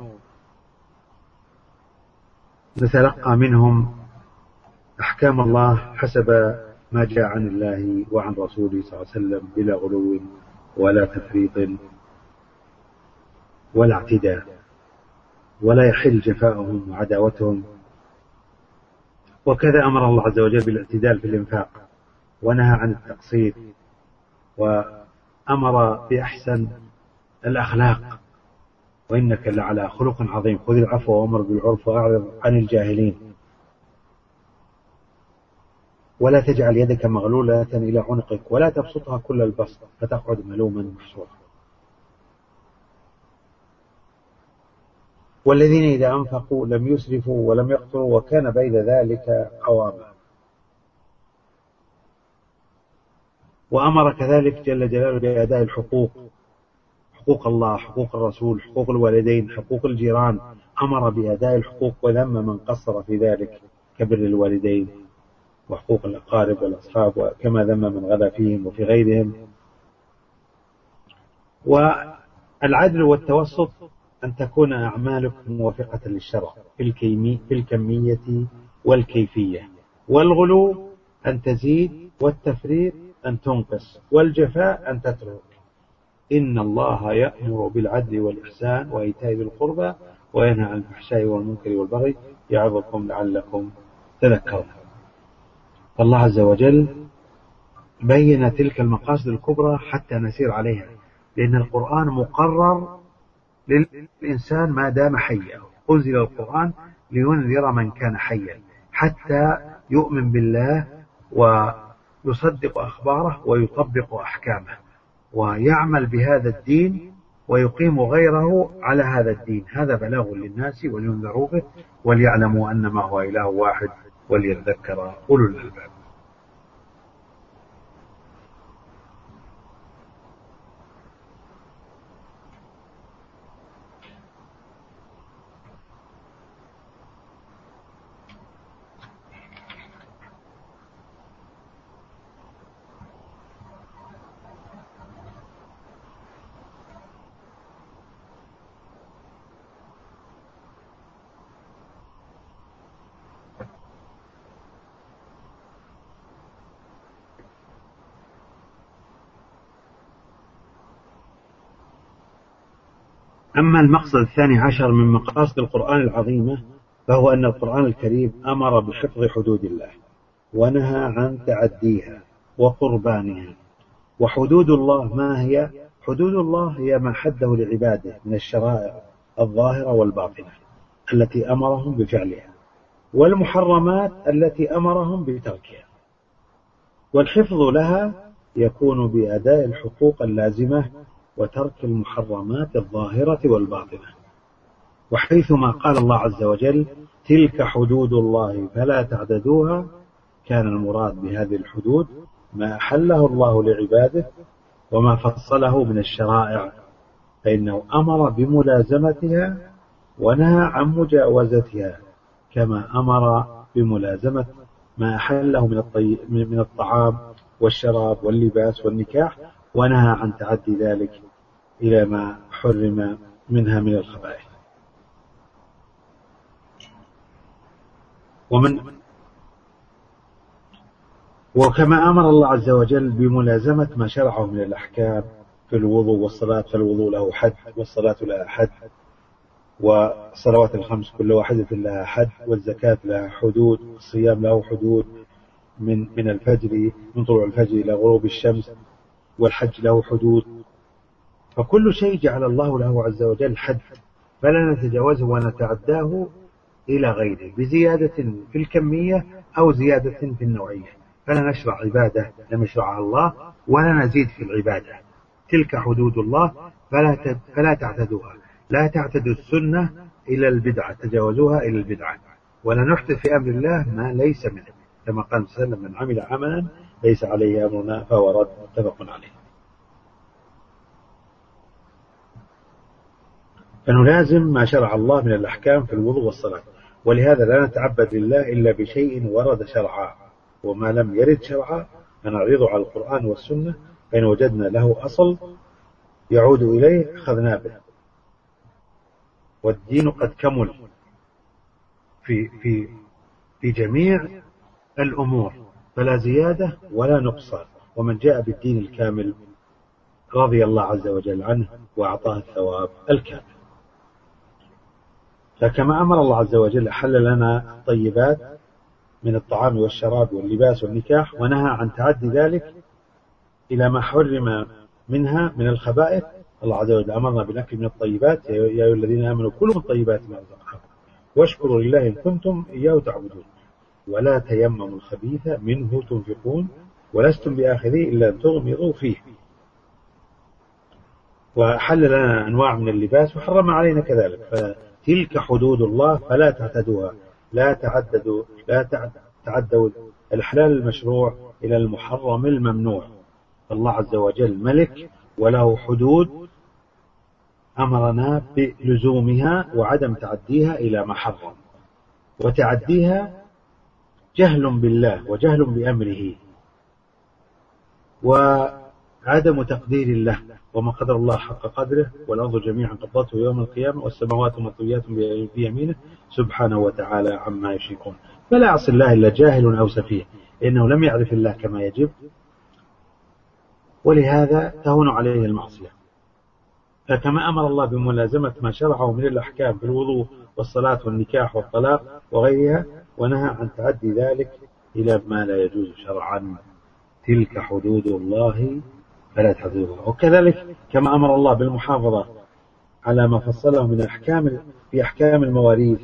نتلقى منهم أحكام الله حسب ما جاء عن الله وعن رسوله صلى الله عليه وسلم بلا غلو ولا تفريط ولا اعتداء، ولا يحل جفاؤهم وعداوتهم. وكذا أمر الله عز وجل بالاعتدال في الإنفاق ونهى عن التقصير، وأمر بأحسن الأخلاق وإنك لعلى خلق عظيم خذ العفو وأمر بالعرف وأعرض عن الجاهلين، ولا تجعل يدك مغلولة إلى عنقك ولا تبسطها كل البسط فتقعد ملوما محسورا. والذين إذا أنفقوا لم يسرفوا ولم يقتروا وكان بين ذلك قواما. وأمر كذلك جل جلاله بأداء الحقوق، حقوق الله، حقوق الرسول، حقوق الوالدين، حقوق الجيران، أمر بأداء الحقوق وذم من قصر في ذلك كبر الوالدين وحقوق الأقارب والأصحاب، كما ذم من غلا فيهم وفي غيرهم. والعدل والتوسط أن تكون أعمالك موافقة للشرع في الكمية والكيفية، والغلو أن تزيد والتفريط أن تنقص والجفاء أن تترك. إن الله يأمر بالعدل والإحسان وإيتاء ذي القربى وينهى عن الفحشاء والمنكر والبغي يعظكم لعلكم تذكرون. فالله عز وجل بين تلك المقاصد الكبرى حتى نسير عليها، لأن القرآن مقرر للإنسان ما دام حيا. أنزل القرآن لينذر من كان حيا حتى يؤمن بالله ويصدق أخباره ويطبق أحكامه ويعمل بهذا الدين ويقيم غيره على هذا الدين. هذا بلاغ للناس ولينذروا به وليعلموا أنما هو إله واحد وليذكر أولو الألباب. أما المقصد 12 من مقاصد القرآن العظيمة فهو أن القرآن الكريم أمر بحفظ حدود الله ونهى عن تعديها وقربانها. وحدود الله ما هي؟ حدود الله هي ما حده لعباده من الشرائع الظاهرة والباطنة التي أمرهم بفعلها، والمحرمات التي أمرهم بتركها. والحفظ لها يكون بأداء الحقوق اللازمة وترك المحرمات الظاهرة والباطنة. وحيثما قال الله عز وجل تلك حدود الله فلا تعتدوها، كان المراد بهذه الحدود ما أحله الله لعباده وما فصله من الشرائع، فإنه أمر بملازمتها ونهى عن مجاوزتها، كما أمر بملازمة ما أحله من الطعام والشراب واللباس والنكاح، ونهى عن تعدي ذلك إلى ما حرم منها من الخبائث. وكما أمر الله عز وجل بملازمة ما شرعه من الأحكام في الوضوء والصلاة، فالوضوء له حد والصلاة لها حد، والصلوات الخمس كل واحدة لها حد، والزكاة لها حدود، والصيام له حدود من الفجر، من طلوع الفجر إلى غروب الشمس، والحج له حدود. فكل شيء جعل الله له عز وجل حد، فلا نتجاوزه ونتعداه إلى غيره بزيادة في الكمية أو زيادة في النوعية. فلا نشرع عبادة لم يشرعها الله ولا نزيد في العبادة. تلك حدود الله فلا تعتدوها، لا تعتدوا السنة إلى البدعة، تجاوزوها إلى البدعة، ولا نحدث في أمر الله ما ليس منه، كما قال صلى الله عليه وسلم من عمل عملا ليس عليه أمرنا فهو رد، متفق عليه. فنلازم ما شرع الله من الأحكام في الوضوء والصلاة، ولهذا لا نتعبد لله إلا بشيء ورد شرعا، وما لم يرد شرعا فنعرضه على القرآن والسنة، فإن وجدنا له أصل يعود إليه أخذنا به. والدين قد كمل في جميع الأمور، فلا زيادة ولا نقصان، ومن جاء بالدين الكامل رضي الله عز وجل عنه وأعطاه الثواب الكامل. فكما أمر الله عز وجل حل لنا الطيبات من الطعام والشراب واللباس والنكاح، ونهى عن تعدي ذلك إلى ما حرم منها من الخبائث. الله عز وجل أمرنا بالأكل من الطيبات، يا أيها الذين آمنوا كلوا من طيبات ما رزقناكم واشكروا لله إن كنتم إياه تعبدون ولا تيمموا الخبيث منه تنفقون ولستم بآخذيه إلا أن تغمضوا فيه. وحل لنا أنواع من اللباس وحرم علينا كذلك. فتلك حدود الله فلا تعتدوها، لا تعدوا الحلال المشروع إلى المحرم الممنوع. الله عز وجل ملك وله حدود أمرنا بلزومها وعدم تعديها إلى ما حرم، وتعديها جهل بالله وجهل بأمره وعدم تقدير الله. وما قدر الله حق قدره والأرض جميعا قبضته يوم القيامة والسماوات مطويات بيمينه سبحانه وتعالى عما يشركون. فلا يعصي الله إلا جاهل أو سفيه، إنه لم يعرف الله كما يجب، ولهذا تهون عليه المعصية. فكما أمر الله بملازمة ما شرعه من الأحكام في الوضوء والصلاة والنكاح والطلاق وغيرها، ونهى عن تعدي ذلك إلى ما لا يجوز شرعا. تلك حدود الله فلا تعتدوها. وكذلك كما أمر الله بالمحافظة على ما فصله من في أحكام المواريث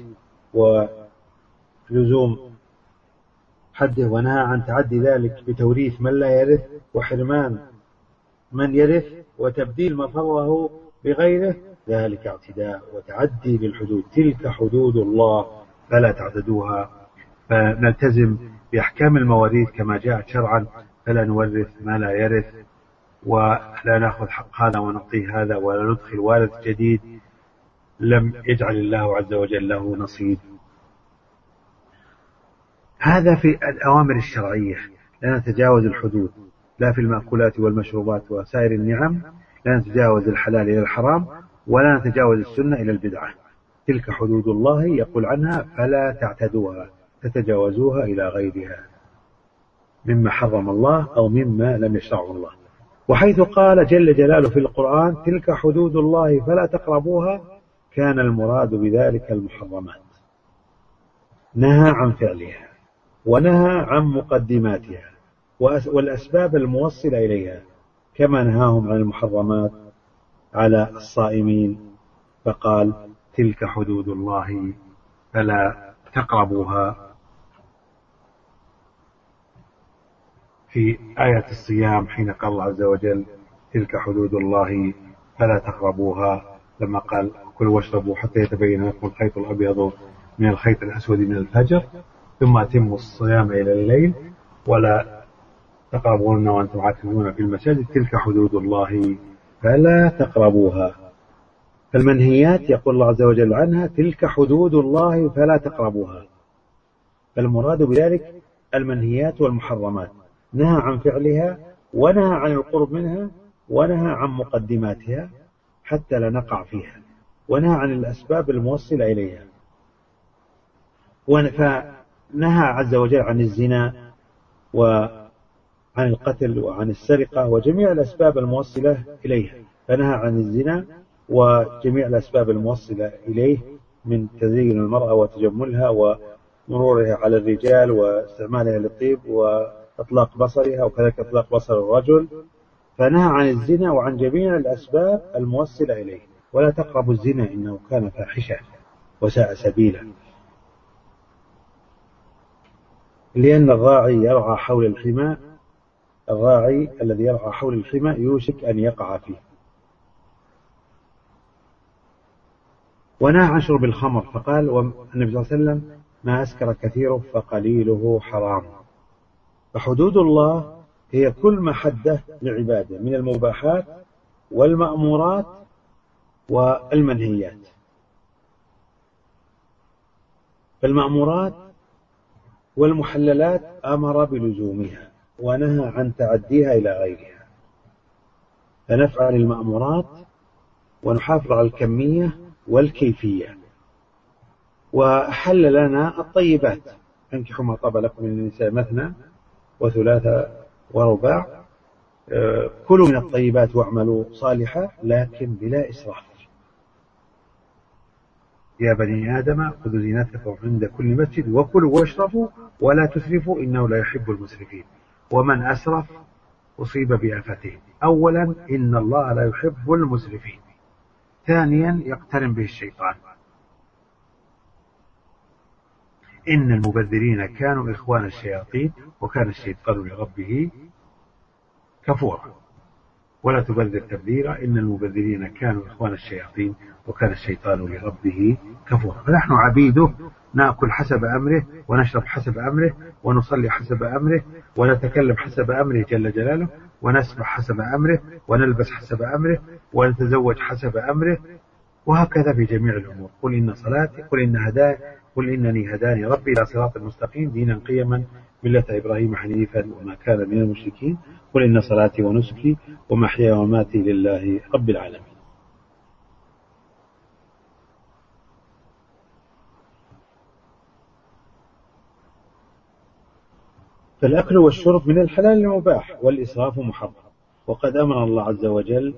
ولزوم حده، ونهى عن تعدي ذلك بتوريث من لا يرث وحرمان من يرث وتبديل ما فضله بغيره، ذلك اعتداء وتعدي بالحدود. تلك حدود الله فلا تعتدوها. فنلتزم بأحكام المواريث كما جاءت شرعا، فلا نورث ما لا يرث، ولا نأخذ حق هذا ونعطيه هذا، ولا ندخل وارث جديد لم يجعل الله عز وجل له نصيب. هذا في الأوامر الشرعية، لا نتجاوز الحدود، لا في المأكولات والمشروبات وسائر النعم، لا نتجاوز الحلال إلى الحرام، ولا نتجاوز السنة إلى البدعة. تلك حدود الله يقول عنها فلا تعتدوها، تتجاوزوها إلى غيرها مما حرم الله أو مما لم يشرعه الله. وحيث قال جل جلاله في القرآن تلك حدود الله فلا تقربوها، كان المراد بذلك المحرمات، نهى عن فعلها ونهى عن مقدماتها والأسباب الموصلة إليها، كما نهاهم عن المحرمات على الصائمين فقال تلك حدود الله فلا تقربوها في آية الصيام حين قال الله عز وجل تلك حدود الله فلا تقربوها، لما قال كلوا واشربوا حتى يتبين لكم الخيط الأبيض من الخيط الأسود من الفجر ثم أتموا الصيام إلى الليل ولا تقربون وأنتم عاكفون في المساجد تلك حدود الله فلا تقربوها. فالمنهيات يقول الله عز وجل عنها تلك حدود الله فلا تقربوها، فالمراد بذلك المنهيات والمحرمات، نهى عن فعلها ونهى عن القرب منها ونهى عن مقدماتها حتى لا نقع فيها، ونهى عن الأسباب الموصلة إليها. فنهى عز وجل عن الزنا وعن القتل وعن السرقة وجميع الأسباب الموصلة إليها، فنهى عن الزنا وجميع الأسباب الموصلة إليه من تزيين المرأة وتجملها ومرورها على الرجال واستعمالها للطيب وإطلاق بصرها وكذلك إطلاق بصر الرجل، فنهى عن الزنا وعن جميع الأسباب الموصلة إليه. ولا تقربوا الزنا إنه كان فاحشة وساء سبيلا، لأن الراعي يرعى حول الحمى، الراعي الذي يرعى حول الحمى يوشك أن يقع فيه. ونهى عن شرب الخمر، فقال النبي صلى الله عليه وسلم ما أسكر كثيره فقليله حرام. فحدود الله هي كل ما حده لعباده من المباحات والمأمورات والمنهيات. فالمأمورات والمحللات أمر بلزومها ونهى عن تعديها إلى غيرها، فنفعل المأمورات ونحافظ على الكمية والكيفية. وحل لنا الطيبات، انكحوا ما طاب لكم من النساء مثنى وثلاث ورباع، كلوا من الطيبات واعملوا صالحا لكن بلا إسراف. يا بني آدم خذوا زينتكم عند كل مسجد وكلوا واشربوا ولا تسرفوا إنه لا يحب المسرفين، ومن أسرف أصيب بآفتين. أولا إن الله لا يحب المسرفين، ثانيا يقترن به الشيطان. إن المبذرين كانوا إخوان الشياطين وكان الشيطان لربه كفورا ولا تبذر تبذيرا إن المبذرين كانوا إخوان الشياطين وكان الشيطان لربه كفورا. فنحن عبيده، نأكل حسب أمره ونشرب حسب أمره ونصلي حسب أمره ونتكلم حسب أمره جل جلاله ونسبح حسب أمره ونلبس حسب أمره ونتزوج حسب أمره، وهكذا في جميع الأمور. قل إنني هداني ربي إلى صراط مستقيم دينا قيما ملة إبراهيم حنيفا وما كان من المشركين قل إن صلاتي ونسكي ومحياي ومماتي لله رب العالمين. فالأكل والشرب من الحلال المباح والإسراف محرم، وقد أمر الله عز وجل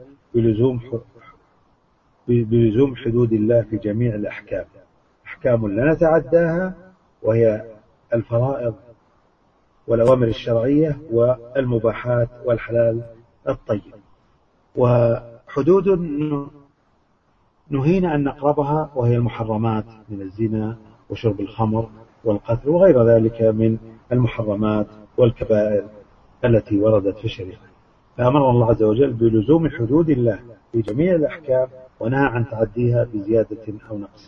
بلزوم حدود الله في جميع الأحكام، أحكام لا نتعداها وهي الفرائض والأوامر الشرعية والمباحات والحلال الطيب، وحدود نهينا أن نقربها وهي المحرمات من الزنا وشرب الخمر والقتل وغير ذلك من المحرمات والكبائر التي وردت في الشريعة. فأمر الله عز وجل بلزوم حدود الله في جميع الأحكام ونهى عن تعديها بزيادة أو نقص.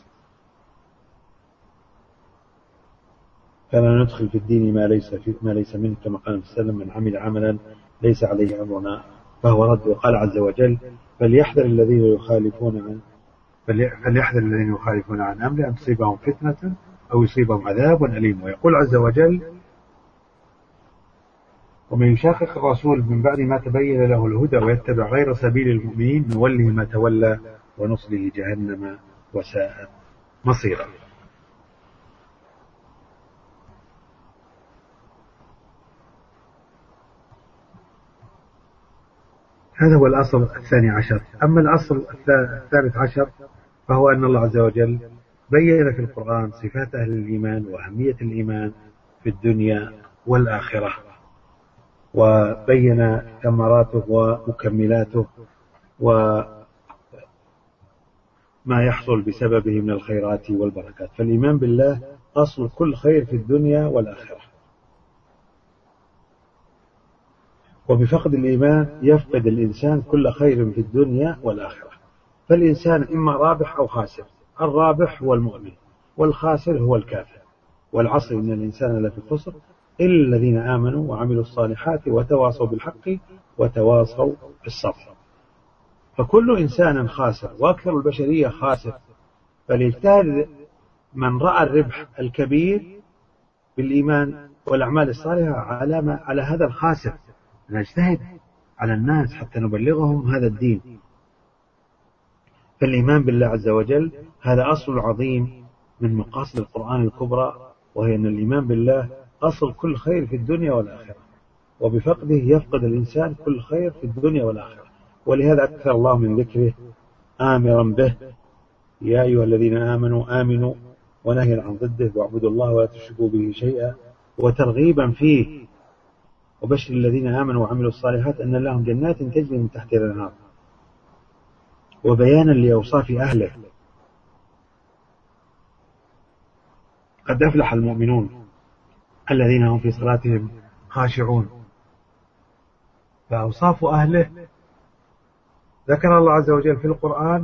فلا ندخل في الدين ما ليس منه، كما قال النبي من عمل عملا ليس عليه أمرنا فهو رد. وقال عز وجل فليحذر الذين يخالفون عن أمره أن تصيبهم فتنة أو يصيبهم عذاب أليم. ويقول عز وجل ومن يشاقق الرسول من بعد ما تبين له الهدى ويتبع غير سبيل المؤمنين نوله ما تولى ونصله جهنم وساءت مصيرا. هذا هو الأصل الثاني عشر. أما الأصل الثالث عشر فهو أن الله عز وجل بين في القرآن صفات أهل الإيمان وأهمية الإيمان في الدنيا والآخرة، وبين ثمراته ومكملاته وما يحصل بسببه من الخيرات والبركات. فالإيمان بالله أصل كل خير في الدنيا والآخرة. وبفقد الإيمان يفقد الإنسان كل خير في الدنيا والآخرة. فالإنسان إما رابح أو خاسر. الرابح هو المؤمن، والخاسر هو الكافر. والعصر إن الإنسان لفي خسر إلا الذين آمنوا وعملوا الصالحات وتواصوا بالحق وتواصوا بالصبر. فكل إنسان خاسر، وأكثر البشرية خاسر. فليجتهد من رأى الربح الكبير بالإيمان والأعمال الصالحة على هذا الخاسر، نجتهد على الناس حتى نبلغهم هذا الدين. فالإيمان بالله عز وجل هذا أصل عظيم من مقاصد القرآن الكبرى، وهي أن الإيمان بالله أصل كل خير في الدنيا والآخرة، وبفقده يفقد الإنسان كل خير في الدنيا والآخرة. ولهذا أكثر الله من ذكره آمرا به: يا أيها الذين آمنوا آمنوا، ونهيا عن ضده: واعبدوا الله ولا تشركوا به شيئا، وترغيبا فيه: وبشر الذين آمنوا وعملوا الصالحات أن لهم جنات تجري من تحتها الأنهار، وبيانا لأوصاف أهله: قد أفلح المؤمنون الذين هم في صلاتهم خاشعون. فأوصاف أهله ذكر الله عز وجل في القرآن،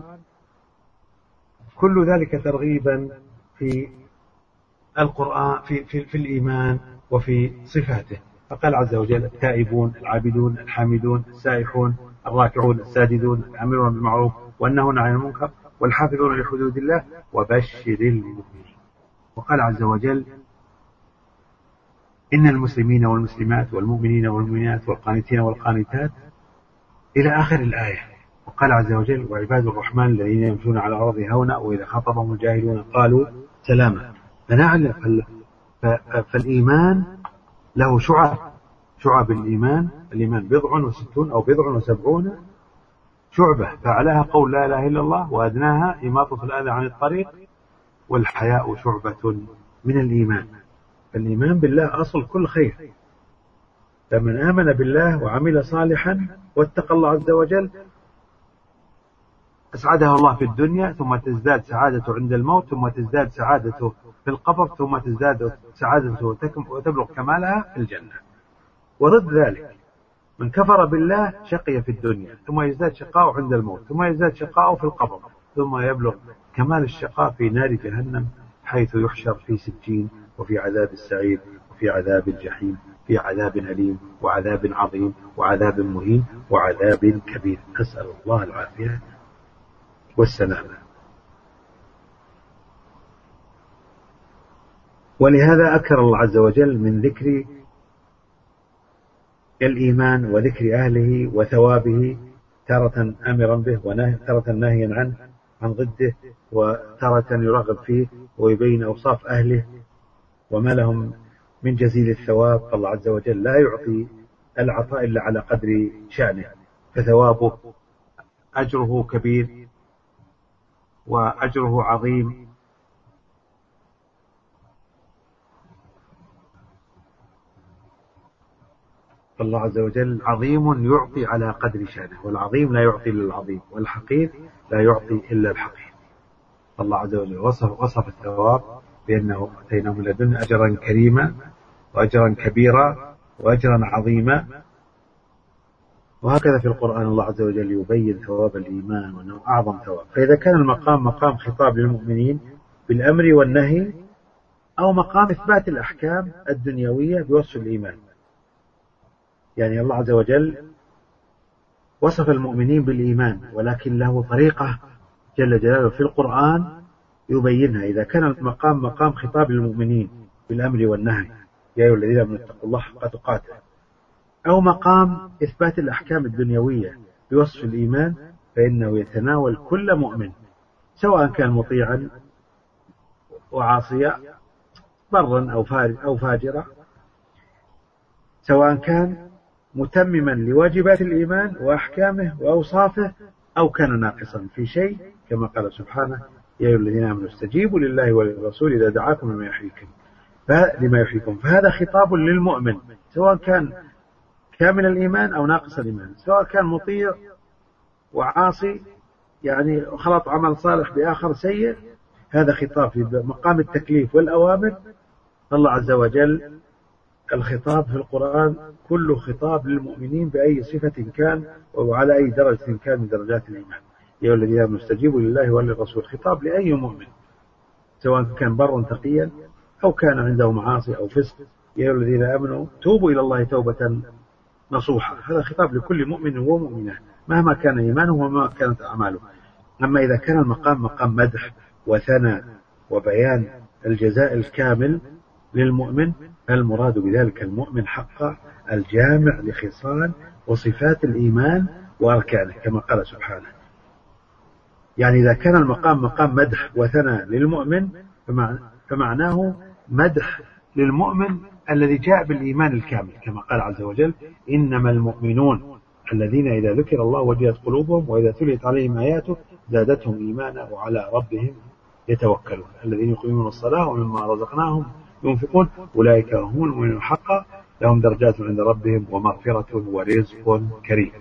كل ذلك ترغيبا في القرآن في الإيمان وفي صفاته. فقال عز وجل: التائبون العابدون الحامدون السائحون الراكعون الساجدون الآمرون بالمعروف والنهون عن المنكر والحافظون لحدود الله وبشر المؤمنين. وقال عز وجل: إن المسلمين والمسلمات والمؤمنين والمؤمنات والقانتين والقانتات إلى آخر الآية. وقال عز وجل: وعباد الرحمن الذين يمشون على الأرض هونا وإذا خاطبهم الجاهلون قالوا سلاما. فالإيمان له شعب الإيمان الإيمان 67 أو 70 شعبة، فأعلاها قول لا إله إلا الله، وأدناها إماطة الأذى عن الطريق، والحياء شعبة من الإيمان. فالإيمان بالله أصل كل خير. فمن آمن بالله وعمل صالحا واتقى الله عز وجل أسعده الله في الدنيا، ثم تزداد سعادته عند الموت، ثم تزداد سعادته في القبر، ثم تزداد سعادته وتبلغ كمالها في الجنة. وضد ذلك من كفر بالله شقي في الدنيا، ثم يزداد شقاءه عند الموت، ثم يزداد شقاءه في القبر، ثم يبلغ كمال الشقاء في نار جهنم، حيث يحشر في سجين، وفي عذاب السعير، وفي عذاب الجحيم، في عذاب أليم وعذاب عظيم وعذاب مهين وعذاب كبير. نسأل الله العافية والسلامة. ولهذا أكثر الله عز وجل من ذكر الإيمان وذكر أهله وثوابه، تارة آمرا به وتارة ناهيا عنه عن ضده، وتارة يرغب فيه ويبين أوصاف أهله وما لهم من جزيل الثواب. فالله عز وجل لا يعطي العطاء إلا على قدر شأنه، فثوابه أجره كبير وأجره عظيم. فالله عز وجل عظيم يعطي على قدر شأنه، والعظيم لا يعطي إلا العظيم، والحقير لا يعطي إلا الحقير. الله عز وجل وصف الثواب بأنه أتينا من لدن أجرا كريما وأجرا كبيرا وأجرا عظيما. وهكذا في القرآن الله عز وجل يبين ثواب الإيمان وأنه أعظم ثواب. فإذا كان المقام مقام خطاب للمؤمنين بالأمر والنهي، أو مقام إثبات الأحكام الدنيوية بوصف الإيمان، يعني الله عز وجل وصف المؤمنين بالإيمان، ولكن له طريقة جل جلاله في القرآن يبينها. إذا كان المقام مقام خطاب للمؤمنين بالأمر والنهي، يا أيها الذين آمنوا اتقوا الله حق تقاته، أو مقام إثبات الأحكام الدنيوية بوصف الإيمان، فإنه يتناول كل مؤمن، سواء كان مطيعا وعاصيا، برا أو فاجرا، سواء كان متمما لواجبات الإيمان وأحكامه وأوصافه، أو كان ناقصا في شيء، كما قال سبحانه: يا أيها الذين آمنوا استجيبوا لله وللرسول إذا دعاكم لما يحييكم. فهذا خطاب للمؤمن، سواء كان كامل الإيمان أو ناقص الإيمان، سواء كان مطيع وعاصي، يعني خلط عمل صالح بآخر سيء، هذا خطاب في مقام التكليف والأوامر. الله عز وجل الخطاب في القرآن كله خطاب للمؤمنين بأي صفة كان وعلى أي درجة كان من درجات الإيمان. يا الذين آمنوا استجيبوا لله وللرسول، خطاب لأي مؤمن سواء كان برا تقيا أو كان عنده معاصي أو فسق. يا الذين آمنوا توبوا إلى الله توبة نصوحة، هذا خطاب لكل مؤمن ومؤمنة مهما كان إيمانه وما كانت أعماله. أما إذا كان المقام مقام مدح وثناء وبيان الجزاء الكامل للمؤمن، المراد بذلك المؤمن حقا الجامع لخصال وصفات الإيمان وأركانه كما قال سبحانه. يعني إذا كان المقام مقام مدح وثناء للمؤمن فمعناه مدح للمؤمن الذي جاء بالإيمان الكامل كما قال عز وجل: إنما المؤمنون الذين إذا ذكر الله وجلت قلوبهم وإذا تليت عليهم آياته زادتهم إيمانا وعلى ربهم يتوكلون الذين يقيمون الصلاة ومما رزقناهم ينفقون أولئك هم المؤمنون حقا لهم درجات عند ربهم ومغفرة ورزق كريم.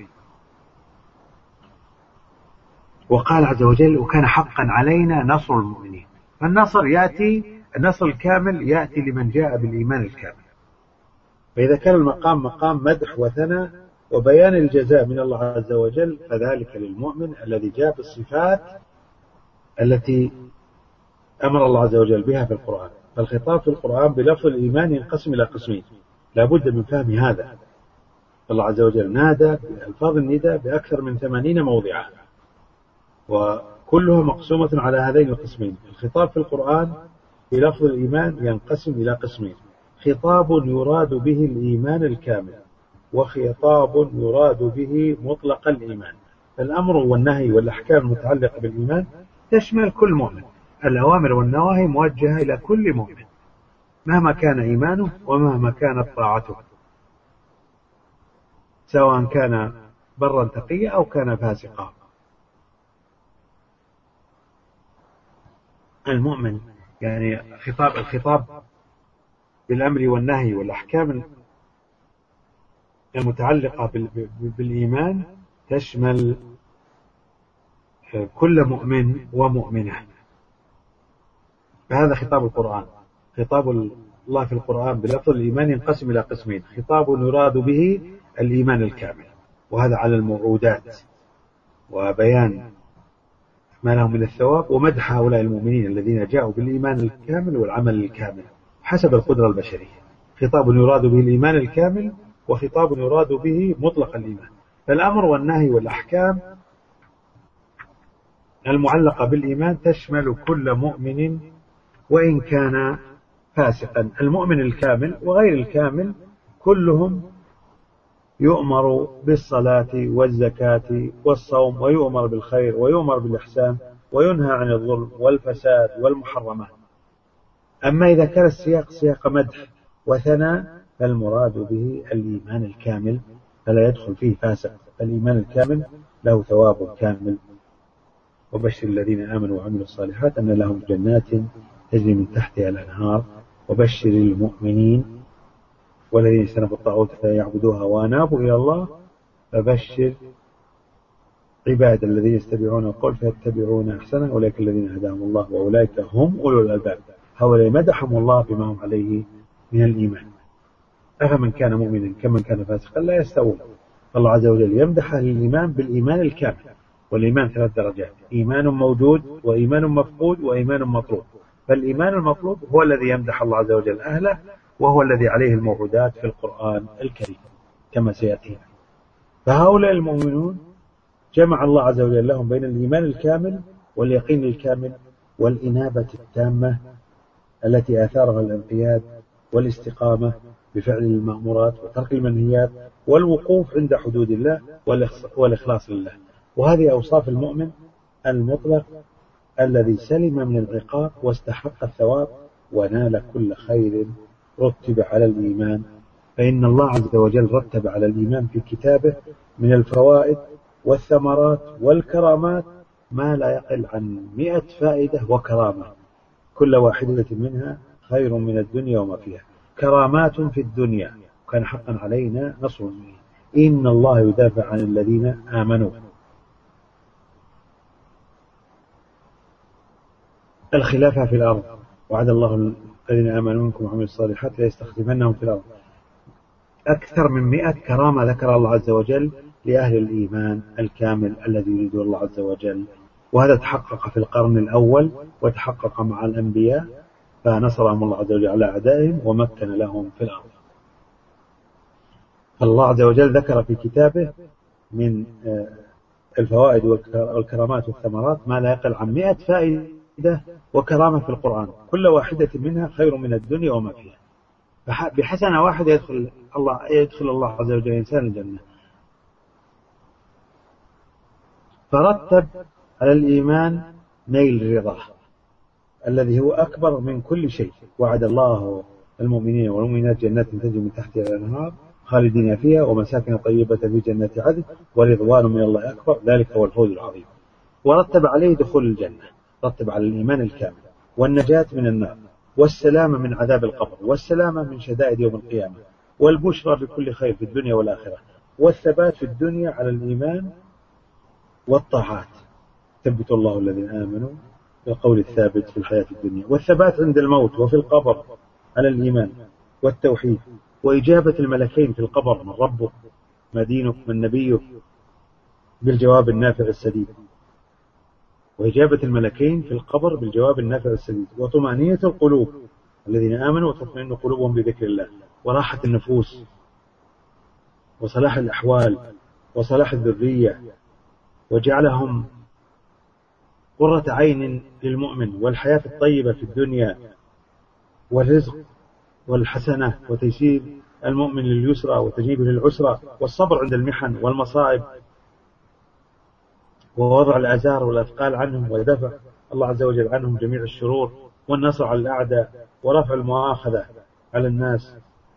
وقال عز وجل: وكان حقا علينا نصر المؤمنين. فالنصر يأتي، النصر الكامل يأتي لمن جاء بالإيمان الكامل. فإذا كان المقام مقام مدح وثناء وبيان الجزاء من الله عز وجل فذلك للمؤمن الذي جاء بالصفات التي أمر الله عز وجل بها في القرآن. فالخطاب في القرآن بلفظ الإيمان ينقسم إلى قسمين، لا بد من فهم هذا. الله عز وجل نادى بألفاظ النداء بأكثر من 80 موضعا، وكلها مقسومة على هذين القسمين. الخطاب في القرآن بلفظ الإيمان ينقسم إلى قسمين: خطاب يراد به الإيمان الكامل، وخطاب يراد به مطلق الإيمان. الأمر والنهي والأحكام المتعلقة بالإيمان تشمل كل مؤمن، الأوامر والنواهي موجهة إلى كل مؤمن مهما كان إيمانه ومهما كانت طاعته، سواء كان برا تقيا أو كان فاسقا. المؤمن يعني الخطاب بالأمر والنهي والأحكام المتعلقة بالإيمان تشمل كل مؤمن ومؤمنة. فهذا خطاب القرآن. خطاب الله في القرآن بلفظ الإيمان ينقسم إلى قسمين: خطاب يراد به الإيمان الكامل، وهذا على الموعودات وبيان ما لهم من الثواب ومدح هؤلاء المؤمنين الذين جاءوا بالإيمان الكامل والعمل الكامل حسب القدرة البشرية. خطاب يراد به الإيمان الكامل، وخطاب يراد به مطلق الإيمان. فالأمر والنهي والأحكام المعلقة بالإيمان تشمل كل مؤمن وإن كان فاسقا. المؤمن الكامل وغير الكامل كلهم يؤمر بالصلاة والزكاة والصوم، ويؤمر بالخير ويؤمر بالإحسان، وينهى عن الظلم والفساد والمحرمات. أما إذا كان السياق سياق مدح وثناء فالمراد به الإيمان الكامل، فلا يدخل فيه فاسق. الإيمان الكامل له ثواب كامل. وبشر الذين آمنوا وعملوا الصالحات أن لهم جنات تجري من تحتها الأنهار وبشر المؤمنين والذين اجتنبوا الطاغوت فيعبدوها وأنابوا إلى الله فبشر عباد الذين يستمعون القول فيتبعون أحسنه أولئك الذين هداهم الله وأولئك هم أولو الألباب. هؤلاء مدحهم الله بما هم عليه من الإيمان. أفمن كان مؤمنا كمن كان فاسقا لا يستوون. الله عز وجل يمدح أهل الإيمان بالإيمان الكامل. والإيمان 3 درجات: إيمان موجود وإيمان مفقود وإيمان مطلوب. فالإيمان المطلوب هو الذي يمدح الله عز وجل أهله، وهو الذي عليه الموعودات في القرآن الكريم كما سيأتي. فهؤلاء المؤمنون جمع الله عز وجل لهم بين الإيمان الكامل واليقين الكامل والإنابة التامة التي آثارها الانقياد والاستقامة بفعل المأمورات وترك المنهيات والوقوف عند حدود الله والإخلاص لله. وهذه أوصاف المؤمن المطلق الذي سلم من العقاب واستحق الثواب ونال كل خير رتب على الإيمان. فإن الله عز وجل رتب على الإيمان في كتابه من الفوائد والثمرات والكرامات ما لا يقل عن 100 فائدة وكرامة، كل واحدة منها خير من الدنيا وما فيها. كرامات في الدنيا، كان حقا علينا نصر المؤمنين. إن الله يدافع عن الذين آمنوا. الخلافة في الأرض، وعد الله الذين آمنوا منكم وعملوا الصالحات ليستخلفنهم في الأرض. أكثر من 100 كرامة ذكر الله عز وجل لأهل الإيمان الكامل الذي يريده الله عز وجل، وهذا تحقق في القرن الأول وتحقق مع الأنبياء، فنصرهم الله عز وجل على أعدائهم ومكن لهم في الأرض. الله عز وجل ذكر في كتابه من الفوائد والكرامات والثمرات ما لا يقل عن 100 فائدة وكرامة في القرآن، كل واحدة منها خير من الدنيا وما فيها. بحسنة واحدة يدخل الله عز وجل إنسان الجنة. فرتب على الإيمان نيل الرضا الذي هو أكبر من كل شيء. وعد الله المؤمنين والمؤمنات جنات تجري من تحتها الأنهار خالدين فيها ومساكن طيبة في جنات عدن ورضوان من الله أكبر، ذلك هو الفوز العظيم. ورتب عليه دخول الجنة، رتب على الإيمان الكامل والنجاة من النار والسلامة من عذاب القبر والسلامة من شدائد يوم القيامة والبشرى بكل خير في الدنيا والآخرة والثبات في الدنيا على الإيمان والطاعات، ثبت الله الذين آمنوا بالقول الثابت في الحياة الدنيا، والثبات عند الموت وفي القبر على الإيمان والتوحيد، وإجابة الملكين في القبر من ربك ما دينك من نبيك بالجواب النافع السديد، وإجابة الملكين في القبر بالجواب النافع السديد، وطمأنينة القلوب الذين آمنوا وتطمئن قلوبهم بذكر الله، وراحة النفوس وصلاح الأحوال وصلاح الذرية، وجعلهم قرة عين للمؤمن، والحياة الطيبة في الدنيا والرزق والحسنة وتيسير المؤمن لليسرى وتجنيبه للعسرى، والصبر عند المحن والمصائب، ووضع الآزار والأثقال عنهم ودفع الله عز وجل عنهم جميع الشرور، والنصر على الأعداء، ورفع المؤاخذة على الناس.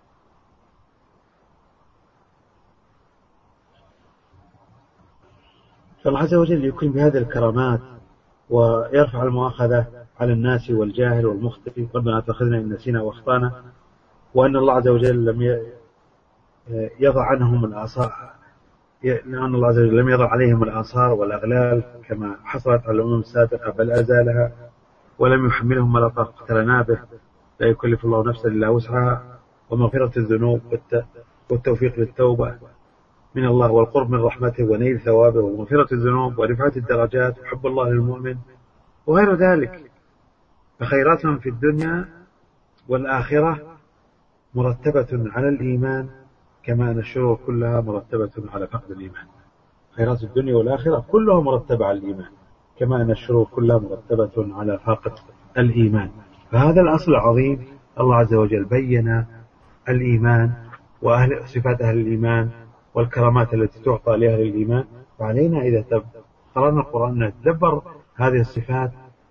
فالله عز وجل يكون بهذه الكرامات ويرفع المؤاخذة على الناس والجاهل والمخطئ، ربنا تأخذنا إن نسينا وأخطأنا، وأن الله عز وجل لم يضع عنهم الآثار، لأن الله عز وجل لم يضع عليهم الآثار والأغلال كما حصلت على الأمم السابقة، بل أزالها، ولم يحملهم ما لا طاقة لنا به، لا يكلف الله نفسا إلا وسعها، ومغفرة الذنوب والتوفيق للتوبة من الله والقرب من رحمته ونيل ثوابه ومغفرة الذنوب ورفعة الدرجات وحب الله للمؤمن وغير ذلك. فخيراتهم في الدنيا والآخرة مرتبة على الإيمان، كما أن الشرور كلها مرتبة على فقد الإيمان. خيرات الدنيا والآخرة كلها مرتبة على الإيمان، كما أن الشرور كلها مرتبة على فقد الإيمان. فهذا الأصل العظيم الله عز وجل بين الإيمان صفات أهل الإيمان والكرامات التي تعطى لأهل الإيمان، فعلينا إذا قرأنا القرآن نتدبر هذه الصفات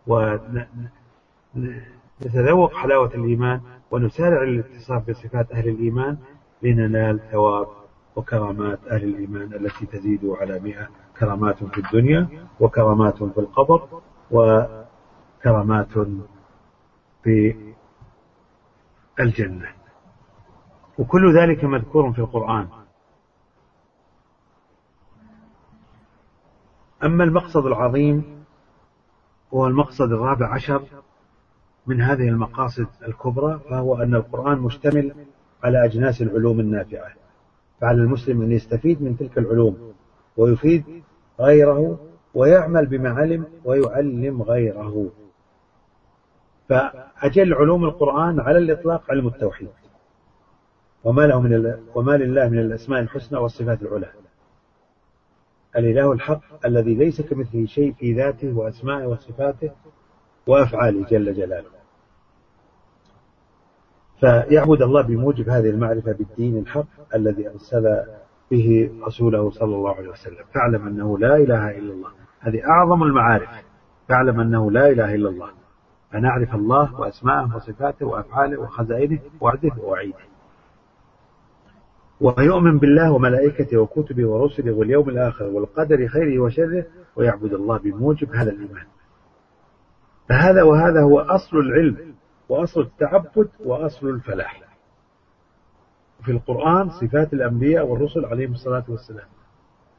ونتذوق حلاوة الإيمان ونسارع للاتصاف بصفات أهل الإيمان لننال ثواب وكرامات أهل الإيمان التي تزيد على 100 كرامات في الدنيا وكرامات في القبر وكرامات في الجنة، وكل ذلك مذكور في القرآن. أما المقصد العظيم هو المقصد 14 من هذه المقاصد الكبرى، فهو أن القرآن مشتمل على أجناس العلوم النافعة، فعلى المسلم أن يستفيد من تلك العلوم ويفيد غيره ويعمل بما علم ويعلم غيره. فأجل علوم القرآن على الإطلاق علم التوحيد، وما لله من الأسماء الحسنى والصفات العلى، الإله الحق الذي ليس كمثله شيء في ذاته وأسمائه وصفاته وأفعاله جل جلاله. فيعبد الله بموجب هذه المعرفة بالدين الحق الذي أرسل به رسوله صلى الله عليه وسلم. فاعلم أنه لا إله إلا الله، هذه أعظم المعارف، فاعلم أنه لا إله إلا الله، فنعرف الله وأسماءه وصفاته وأفعاله وخزائنه ووعده ووعيده، ويؤمن بالله وملائكته وكتبه ورسله واليوم الآخر والقدر خيره وشره، ويعبد الله بموجب هذا الإيمان. وهذا هو أصل العلم وأصل التعبد وأصل الفلاح. في القرآن صفات الأنبياء والرسل عليهم الصلاة والسلام،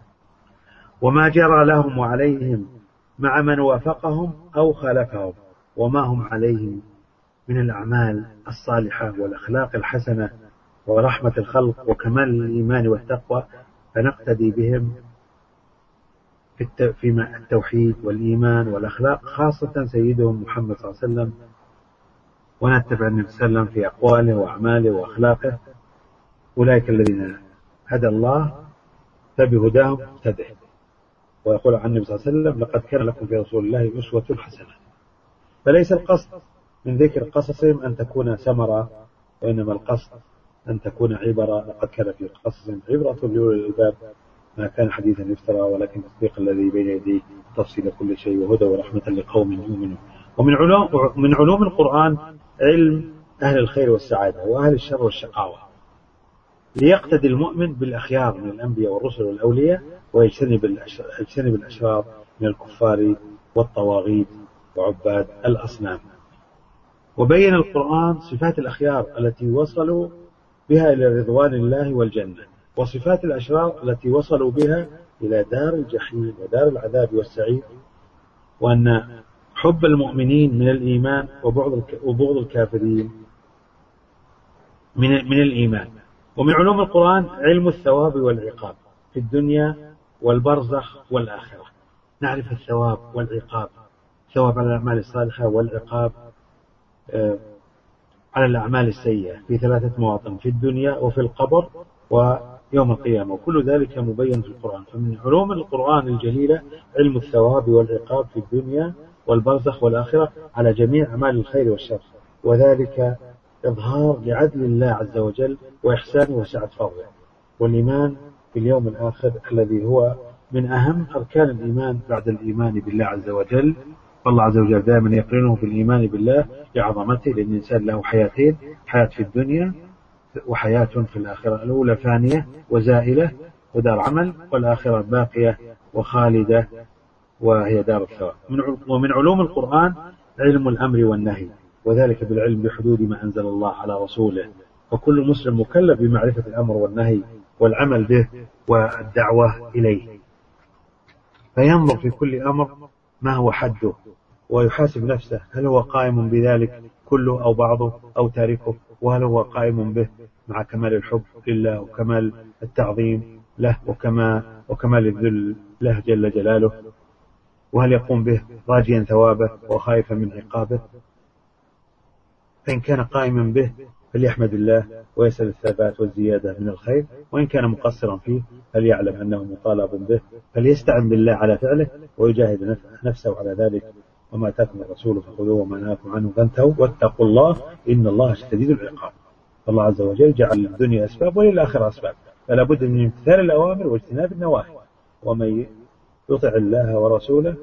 وما جرى لهم وعليهم مع من وافقهم أو خالفهم، وما هم عليه من الأعمال الصالحة والأخلاق الحسنة ورحمة الخلق وكمال الإيمان والتقوى، فنقتدي بهم في التوحيد والإيمان والأخلاق، خاصة سيدهم محمد صلى الله عليه وسلم، ونتبع النبي صلى الله عليه وسلم في أقواله وأعماله وأخلاقه. أولئك الذين هدى الله فبهداهم اقتده. ويقول عن النبي صلى الله عليه وسلم: لقد كان لكم في رسول الله أسوة حسنة. فليس القصد من ذكر قصصهم أن تكون سمرة، وإنما القصد أن تكون عبرة. لقد كان في قصصهم عبرة لأولي الألباب ما كان حديثا يفترى، ولكن تصديق الذي بين يديه تفصيل كل شيء وهدى ورحمة لقوم يؤمنون. ومن علوم القرآن علم أهل الخير والسعادة وأهل الشر والشقاوة، ليقتدي المؤمن بالأخيار من الأنبياء والرسل والأولياء، ويجتنب الأشرار من الكفار والطواغيت وعباد الأصنام. وبين القرآن صفات الأخيار التي وصلوا بها إلى رضوان الله والجنة، وصفات الأشرار التي وصلوا بها إلى دار الجحيم ودار العذاب والسعير، وأن حب المؤمنين من الإيمان وبغض الكافرين من الإيمان. ومن علوم القرآن علم الثواب والعقاب في الدنيا والبرزخ والآخرة. نعرف الثواب والعقاب، ثواب على الأعمال الصالحة والعقاب على الأعمال السيئة في 3 مواطن: في الدنيا وفي القبر ويوم القيامة، وكل ذلك مبين في القرآن. فمن علوم القرآن الجليلة علم الثواب والعقاب في الدنيا والبرزخ والآخرة على جميع أعمال الخير والشر، وذلك إظهار لعدل الله عز وجل وإحسانه وسعة فضله، والإيمان باليوم الآخر الذي هو من أهم أركان الإيمان بعد الإيمان بالله عز وجل. فالله عز وجل دائما يقرنه بالإيمان بالله لعظمته، لأن الإنسان له حياتين: حياة في الدنيا وحياة في الآخرة. الأولى فانية وزائلة ودار عمل، والآخرة باقية وخالدة وهي دار الثواب. ومن علوم القرآن علم الأمر والنهي، وذلك بالعلم بحدود ما أنزل الله على رسوله، وكل مسلم مكلف بمعرفة الأمر والنهي والعمل به والدعوة إليه، فينظر في كل أمر ما هو حده، ويحاسب نفسه: هل هو قائم بذلك كله أو بعضه أو تاركه؟ وهل هو قائم به مع كمال الحب لله وكمال التعظيم له وكمال الذل له جل جلاله؟ وهل يقوم به راجيا ثوابه وخائفا من عقابه؟ فإن كان قائما به فليحمد الله ويسأل الثبات والزيادة من الخير، وإن كان مقصرا فيه فليعلم أنه مطالب به، فليستعن بالله على فعله ويجاهد نفسه على ذلك. وما آتاكم الرسول فخذوه وما نهاكم عنه فانتهوا واتقوا الله إن الله شديد العقاب. فالله عز وجل جعل الدنيا أسباب وللآخرة أسباب، فلا بد من امتثال الأوامر واجتناب النواهي. ومن يطع الله ورسوله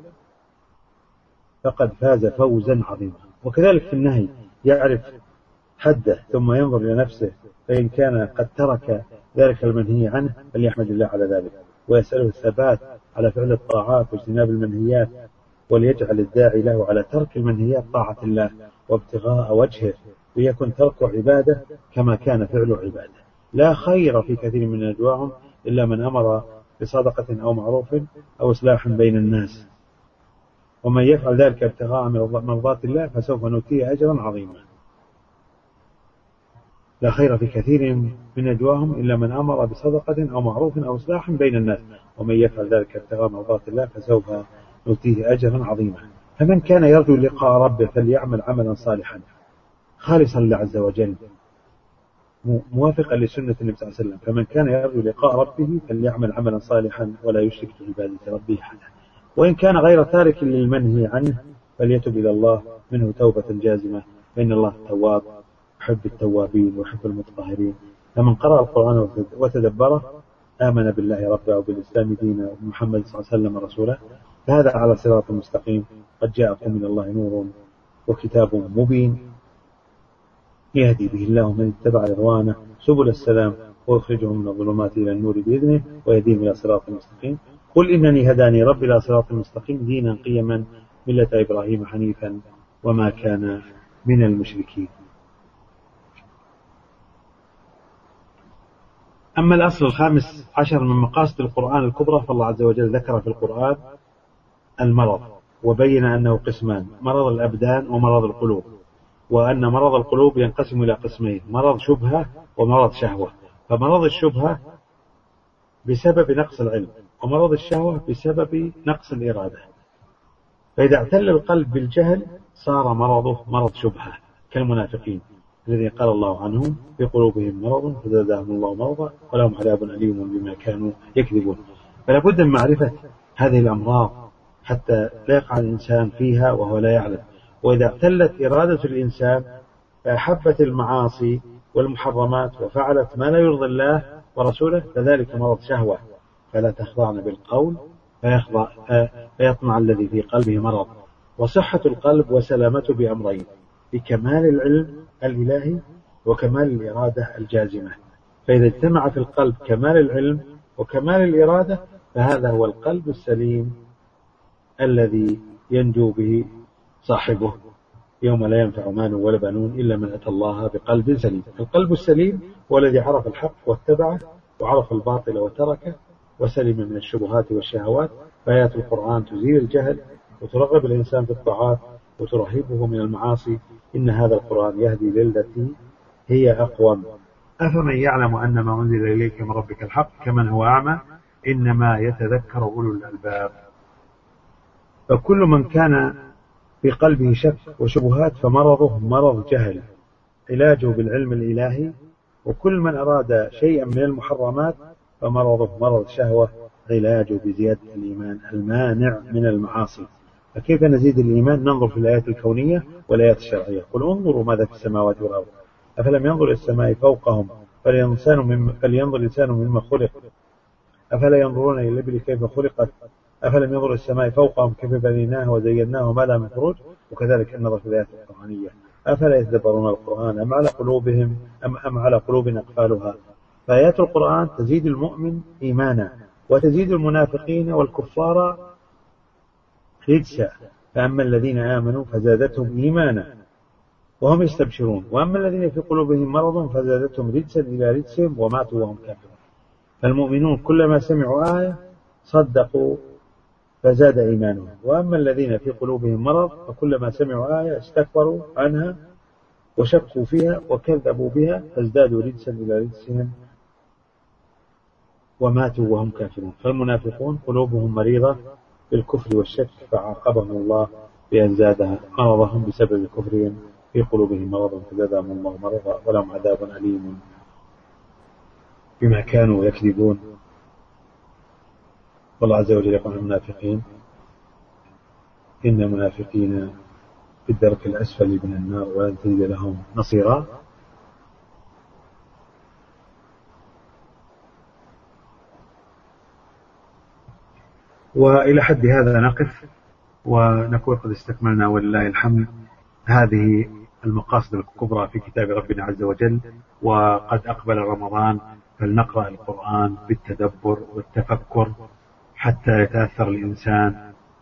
فقد فاز فوزا عظيما. وكذلك في النهي يعرف حده ثم ينظر إلى نفسه، فإن كان قد ترك ذلك المنهي عنه فليحمد الله على ذلك ويسأله الثبات على فعل الطاعات واجتناب المنهيات، وليجعل الداعي له على ترك المنهيات طاعة الله وابتغاء وجهه، ليكن ترك عبادة كما كان فعل عبادة. لا خير في كثير من نجواهم إلا من أمر بصدقة أو معروف أو إصلاح بين الناس، ومن يفعل ذلك ابتغاء مرضات الله فسوف نؤتيه أجرا عظيما. لا خير في كثير من نجواهم إلا من أمر بصدقة أو معروف أو إصلاح بين الناس، ومن يفعل ذلك ابتغاء مرضات الله فسوف نؤتيه أجرا عظيما. فمن كان يرجو لقاء ربه فليعمل عملا صالحا خالصا لله عز وجل موافقا لسنة النبي صلى الله عليه وسلم. فمن كان يرجو لقاء ربه فليعمل عملا صالحا ولا يشرك بعبادة ربه أحدا. وإن كان غير تارك للمنهي عنه فليتب إلى الله منه توبة جازمة، فإن الله تواب يحب التوابين ويحب المتطهرين. فمن قرأ القرآن وتدبره آمن بالله ربا وبالإسلام دينا ومحمد صلى الله عليه وسلم رسوله، فهذا على صراط مستقيم. قد جاءكم من الله نور وكتاب مبين يهدي به الله من اتبع رضوانه سبل السلام ويخرجهم من الظلمات إلى النور بإذنه ويهديهم إلى صراط مستقيم. قل إنني هداني ربي إلى صراط مستقيم دينا قيما ملة إبراهيم حنيفا وما كان من المشركين. أما الأصل 15 من مقاصد القرآن الكبرى، فالله عز وجل ذكر في القرآن المرض وبين أنه قسمان: مرض الأبدان ومرض القلوب، وأن مرض القلوب ينقسم إلى قسمين: مرض شبهة ومرض شهوة. فمرض الشبهة بسبب نقص العلم، ومرض الشهوة بسبب نقص الإرادة. فإذا اعتل القلب بالجهل صار مرضه مرض شبهة، كالمنافقين الذين قال الله عنهم: في قلوبهم مرض فزادهم الله مرضا ولهم عذاب أليم بما كانوا يكذبون. فلا بد من معرفة هذه الأمراض حتى لا يقع الإنسان فيها وهو لا يعلم. وإذا اعتلت إرادة الإنسان فأحبت المعاصي والمحرمات وفعلت ما لا يرضي الله ورسوله، فذلك مرض شهوة. فلا تخضعن بالقول فيطمع الذي في قلبه مرض. وصحة القلب وسلامته بأمرين: بكمال العلم الإلهي وكمال الإرادة الجازمة. فإذا اجتمع في القلب كمال العلم وكمال الإرادة فهذا هو القلب السليم الذي ينجو به صاحبه يوم لا ينفع مال ولا بنون إلا من أتى الله بقلب سليم. القلب السليم هو الذي عرف الحق واتبعه، وعرف الباطل وتركه، وسلم من الشبهات والشهوات. فآيات القرآن تزيل الجهل وترغب الإنسان في الطاعات وترهبه من المعاصي. إن هذا القرآن يهدي للتي هي أقوم. أفمن يعلم أن ما أنزل إليك من ربك الحق كمن هو أعمى إنما يتذكر أولو الألباب. فكل من كان في قلبه شك وشبهات فمرضه مرض جهل علاجه بالعلم الإلهي، وكل من أراد شيئا من المحرمات فمرضه مرض شهوة علاجه بزيادة الإيمان المانع من المعاصي. فكيف نزيد الإيمان؟ ننظر في الآيات الكونية والآيات الشرعية. قل انظروا ماذا في السماوات والأرض أفلم ينظر إلى السماء فوقهم فلينظر الإنسان مما خلق أفلا ينظرون إلى الإبل كيف خلقت أفلم ينظر إلى السماء فوقهم كيف بنيناها وزيناها ما لها من فروج. وكذلك النظر في الآيات القرآنية: أفلا يتدبرون القرآن أم على قلوب أقفالها. فآيات القرآن تزيد المؤمن إيمانا وتزيد المنافقين والكفار رجسا. فأما الذين آمنوا فزادتهم إيمانا وهم يستبشرون، وأما الذين في قلوبهم مرض فزادتهم رجسا إلى رجسهم وماتوا وهم كافرون. فالمؤمنون كلما سمعوا آية صدقوا فزاد إيمانهم، وأما الذين في قلوبهم مرض فكلما سمعوا آية استكبروا عنها وشكوا فيها وكذبوا بها فازدادوا رجسا إلى رجسهم وماتوا وهم كافرون. فالمنافقون قلوبهم مريضة بالكفر والشك فعاقبهم الله بأن زاد مرضهم بسبب كفرهم في قلوبهم مرض فزادهم الله مرضا ولهم عذاب أليم بما كانوا يكذبون. والله عز وجل يقول المنافقين: إن المنافقين في الدرك الأسفل من النار ولن تجد لهم نصيرا. وإلى حد هذا نقف ونكون قد استكملنا ولله الحمد هذه المقاصد الكبرى في كتاب ربنا عز وجل. وقد أقبل رمضان، فلنقرأ القرآن بالتدبر والتفكر حتى يتأثر الإنسان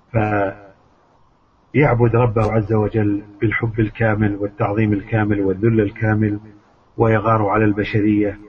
فيعبد ربه عز وجل بالحب الكامل والتعظيم الكامل والذل الكامل، ويغار على البشرية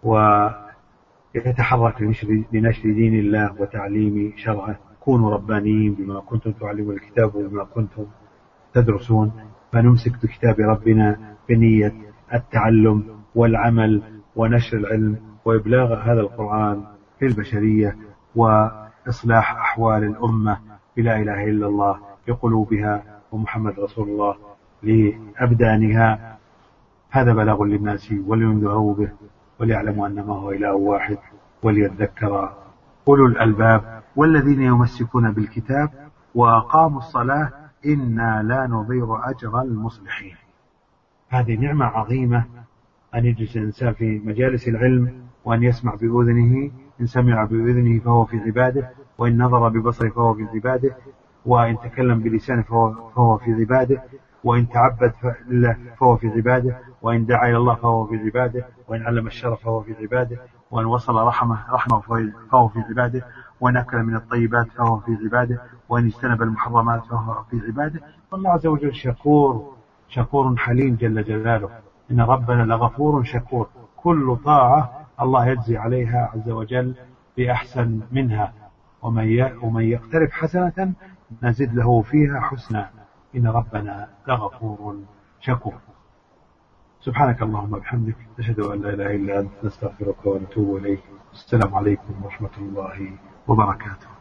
ويتحرك لنشر دين الله وتعليم شرعه. كونوا ربانيين بما كنتم تعلمون الكتاب وبما كنتم تدرسون. فنمسك بكتاب ربنا بنية التعلم والعمل ونشر العلم وإبلاغ هذا القرآن في البشرية وإصلاح أحوال الأمة بلا إله إلا الله بقلوبها ومحمد رسول الله لأبدانها. هذا بلاغ للناس ولينذروا به وليعلموا أنما هو إله واحد وليذكر أولو الألباب. والذين يمسكون بالكتاب وأقاموا الصلاة إنا لا نضيع أجر المصلحين. هذه نعمة عظيمة أن يجلس الإنسان في مجالس العلم وأن يسمع بأذنه. إن سمع بأذنه فهو في عباده، وإن نظر ببصره فهو في عباده، وإن تكلم بلسانه فهو في عباده، وإن تعبد لله فهو في عباده، وإن دعا إلى الله فهو في عباده، وإن علم الشر فهو في عباده، وإن وصل رحمه فهو في عباده، وإن أكل من الطيبات فهو في عباده، وإن اجتنب المحرمات فهو في عباده. والله عز وجل شكور حليم جل جلاله. إن ربنا لغفور شكور. كل طاعة الله يجزي عليها عز وجل بأحسن منها. ومن يقترف حسنة نزد له فيها حسنا، إن ربنا لغفور شكور. سبحانك اللهم وبحمدك، نشهد أن لا إله إلا أنت، نستغفرك ونتوب إليك. السلام عليكم ورحمة الله وبركاته.